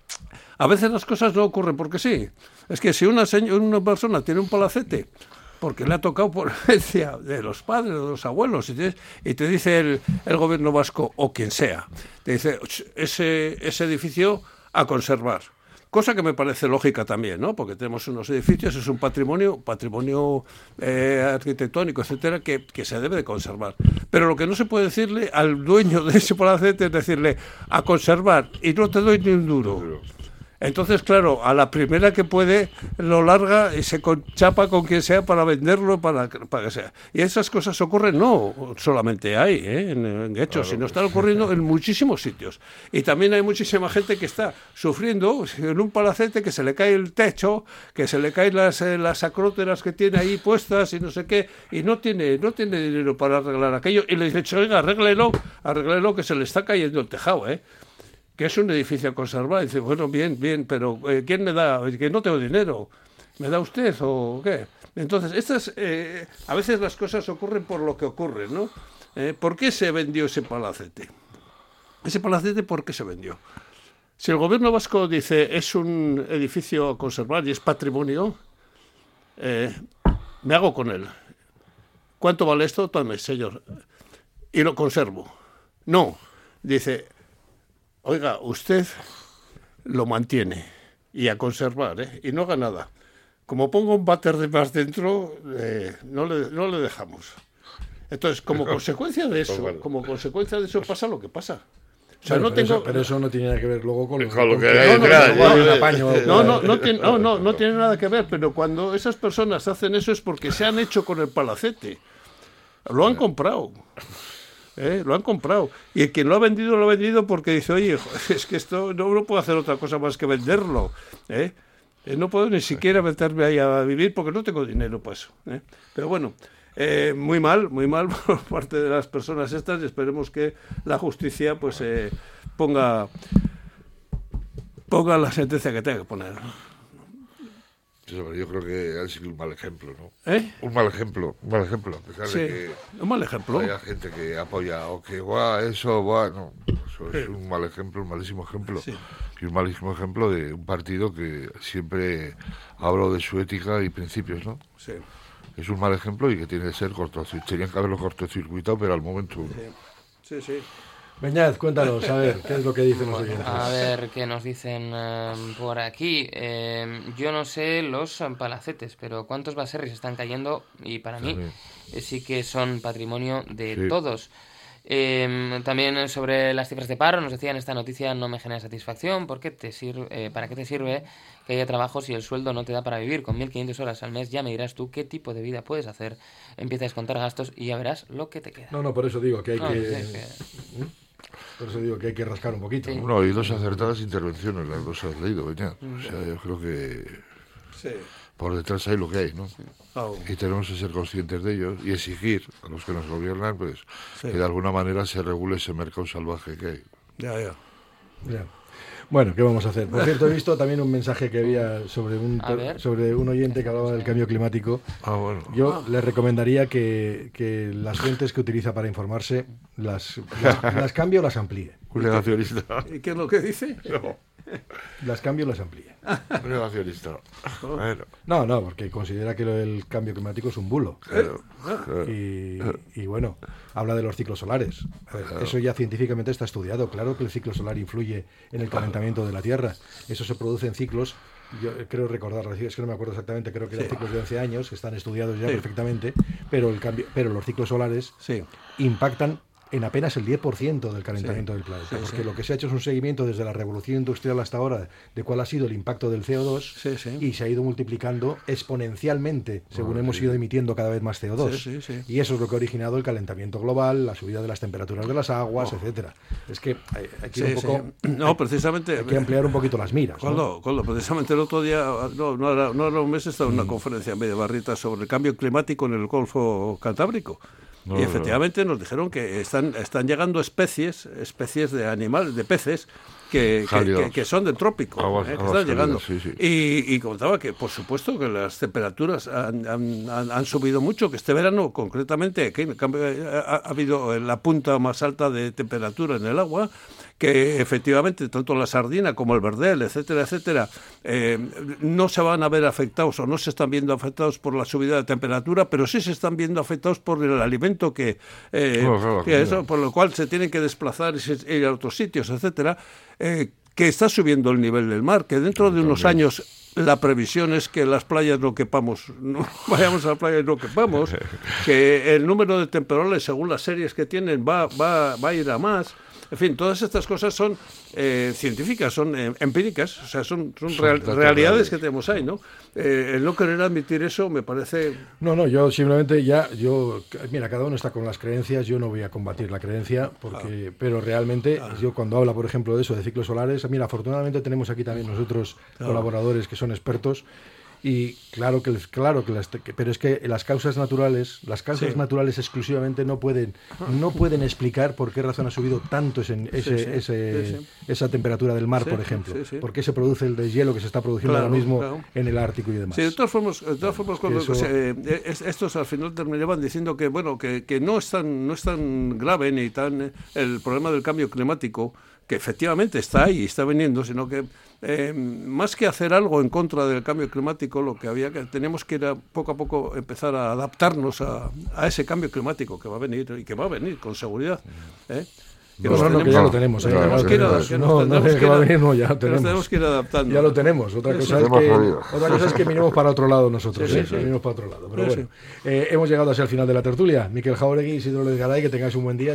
a veces las cosas no ocurren porque sí. Es que si una, una persona tiene un palacete porque le ha tocado por herencia de los padres o de los abuelos, y te, y te dice el, el gobierno vasco, o quien sea, te dice, ese, ese edificio a conservar. Cosa que me parece lógica también, ¿no? Porque tenemos unos edificios, es un patrimonio, patrimonio eh, arquitectónico, etcétera, que, que se debe de conservar. Pero lo que no se puede decirle al dueño de ese palacete es decirle, a conservar, y no te doy ni un duro. Entonces, claro, a la primera que puede lo larga y se chapa con quien sea para venderlo, para, para que sea. Y esas cosas ocurren no solamente ahí, ¿eh? en, en hechos, claro, sino están ocurriendo en muchísimos sitios. Y también hay muchísima gente que está sufriendo en un palacete, que se le cae el techo, que se le caen las, eh, las acróteras que tiene ahí puestas y no sé qué, y no tiene, no tiene dinero para arreglar aquello. Y le dice, oiga, arréglelo, arréglelo que se le está cayendo el tejado, ¿eh? Que es un edificio a conservar. Y dice, bueno, bien, bien, pero eh, ¿quién me da? Que no tengo dinero. ¿Me da usted o qué? Entonces, estas, eh, a veces las cosas ocurren por lo que ocurren, ¿no? Eh, ¿Por qué se vendió ese palacete? Ese palacete, ¿por qué se vendió? Si el gobierno vasco dice, es un edificio a conservar y es patrimonio, eh, me hago con él. ¿Cuánto vale esto? Tome, señor. Y lo conservo. No, dice... Oiga, usted lo mantiene y a conservar, ¿eh? Y no haga nada. Como pongo un váter de más dentro, eh, no, le, no le dejamos. Entonces, como consecuencia de eso, como consecuencia de eso pasa lo que pasa. O sea, Bueno, no pero, tengo... eso, pero eso no tiene nada que ver luego con, con lo que con hay no, detrás. no, no, no, ¿no? apaño, No, no, no, tiene, no, no, no tiene nada que ver, pero cuando esas personas hacen eso es porque se han hecho con el palacete. Lo han comprado. ¿Eh? Lo han comprado. Y el quien lo ha vendido, lo ha vendido porque dice, oye, es que esto no, no puedo hacer otra cosa más que venderlo. ¿Eh? Eh, no puedo ni siquiera meterme ahí a vivir porque no tengo dinero para eso. ¿Eh? Pero bueno, eh, muy mal, muy mal por parte de las personas estas, y esperemos que la justicia pues eh, ponga, ponga la sentencia que tenga que poner. Yo creo que ha sido un mal ejemplo, ¿no? ¿Eh? Un mal ejemplo, un mal ejemplo. A pesar Sí, de que un mal ejemplo. haya gente que apoya o que, guau, eso, guau, no. Eso es un mal ejemplo, un malísimo ejemplo. Sí. Y un malísimo ejemplo de un partido que siempre habló de su ética y principios, ¿no? Sí. Es un mal ejemplo y que tiene que ser cortocircuitado. Tenían que haberlo cortocircuitado, pero al momento no. Sí, sí. Beñat, cuéntanos, a ver, ¿qué es lo que dicen los oyentes? A ver, ¿qué nos dicen eh, por aquí? Eh, yo no sé los palacetes, pero ¿cuántos baserris están cayendo? Y para mí eh, sí que son patrimonio de Sí. todos. Eh, también sobre las cifras de paro, nos decían, esta noticia no me genera satisfacción. ¿Por qué te sirve, eh, ¿Para qué te sirve que haya trabajo si el sueldo no te da para vivir? Con mil quinientas horas al mes ya me dirás tú qué tipo de vida puedes hacer. Empieza a descontar gastos y ya verás lo que te queda. No, no, por eso digo que hay No, que... sí, que- ¿Mm? Por eso digo que hay que rascar un poquito. Sí. Bueno, hay dos acertadas intervenciones, las dos has leído, Beñat. O sea, yo creo que Sí. por detrás hay lo que hay, ¿no? Oh. Y tenemos que ser conscientes de ellos y exigir a los que nos gobiernan, pues, Sí. que de alguna manera se regule ese mercado salvaje que hay. Ya, ya. Ya. Bueno, ¿qué vamos a hacer? Por cierto, he visto también un mensaje que había sobre un, A ver. sobre un oyente que hablaba del cambio climático. Ah, bueno. Yo le recomendaría que, que las fuentes que utiliza para informarse las, las, las cambie o las amplíe. Un negacionista. ¿Y qué es lo que dice? No, Las cambie o las amplíe. un negacionista. Bueno, No, no, porque considera que lo del cambio climático es un bulo. claro, claro. Y, y bueno, habla de los ciclos solares. A ver, eso ya científicamente está estudiado. Claro que el ciclo solar influye en el calentamiento de la Tierra. Eso se produce en ciclos, yo creo recordar, es que no me acuerdo exactamente, creo que eran Sí. ciclos de once años, que están estudiados ya Sí. perfectamente, pero, el cambio, pero los ciclos solares Sí. impactan en apenas el diez por ciento del calentamiento del planeta, Sí, porque sí. lo que se ha hecho es un seguimiento desde la revolución industrial hasta ahora de cuál ha sido el impacto del C O dos Sí, sí. y se ha ido multiplicando exponencialmente según hemos ido emitiendo cada vez más C O dos. Sí, sí, sí. Y eso es lo que ha originado el calentamiento global, la subida de las temperaturas de las aguas, etcétera. Es que hay, hay que ir Sí, un poco, sí. No, precisamente. hay que ampliar un poquito las miras, ¿no? Coldo, Coldo, precisamente el otro día, no, no, era, no era un mes, estaba en una conferencia en medio barrita sobre el cambio climático en el Golfo Cantábrico. No, y no, efectivamente nos dijeron que están, están llegando especies, especies de animales, de peces, que, que, Cálidos. que- que son del trópico, Aguas- eh, que aguas están llegando. cálidas, sí, sí. Y, y contaba que, por supuesto, que las temperaturas han, han- han- han subido mucho, que este verano, concretamente, aquí en cambio, ha, ha habido la punta más alta de temperatura en el agua, que efectivamente tanto la sardina como el verdel, etcétera, etcétera, eh, no se van a ver afectados o no se están viendo afectados por la subida de temperatura, pero sí se están viendo afectados por el alimento que, eh, Claro, claro, que claro. eso, por lo cual se tienen que desplazar y se- ir a otros sitios, etcétera, eh, que está subiendo el nivel del mar, que dentro de unos También. años la previsión es que las playas no quepamos, no vayamos a la playa y no quepamos, que el número de temporales según las series que tienen va, va, va a ir a más. En fin, todas estas cosas son eh, científicas, son eh, empíricas, o sea, son, son, Son real- datos realidades reales. que tenemos ahí, ¿no? Eh, el no querer admitir eso me parece... No, no, yo simplemente ya, yo, mira, cada uno está con las creencias, yo no voy a combatir la creencia, porque, pero realmente yo cuando habla, por ejemplo, de eso, de ciclos solares, mira, afortunadamente tenemos aquí también nosotros Claro. colaboradores que son expertos. Y claro que, les- claro que, las, que- pero es que las causas naturales, las causas Sí. naturales exclusivamente no pueden, no pueden explicar por qué razón ha subido tanto ese, ese, sí, ese- sí, sí. esa temperatura del mar, Sí, por ejemplo. sí, sí. ¿Por qué se produce el deshielo que se está produciendo Claro, ahora mismo claro. en el Ártico y demás? Sí, de todas formas, de todas formas cuando, Eso- se- eh, es- estos al final terminaban diciendo que bueno que, que no es tan no es tan grave ni tan eh, el problema del cambio climático, que efectivamente está ahí, está viniendo, sino que eh, más que hacer algo en contra del cambio climático, lo que había que tenemos que ir a, poco a poco empezar a adaptarnos a, a ese cambio climático que va a venir y que va a venir con seguridad, ¿eh? Que No, nos no, no, que tenemos- ya lo tenemos. nos eh, tenemos ya que ir lo a- tenemos. que nos No, no tendremos es que que ir va a a- venir, no, ya lo que nos tenemos. tenemos que ir adaptando. Ya lo tenemos. Otra Sí, cosa, sí. es que, Hemos jodido. otra cosa es que miremos para otro lado nosotros. Sí, sí, ¿eh? sí. Miremos para otro lado. Pero Sí, bueno, eh, hemos llegado así al final de la tertulia. Miquel Jauregui, Isidro Lezgaray, que tengáis un buen día.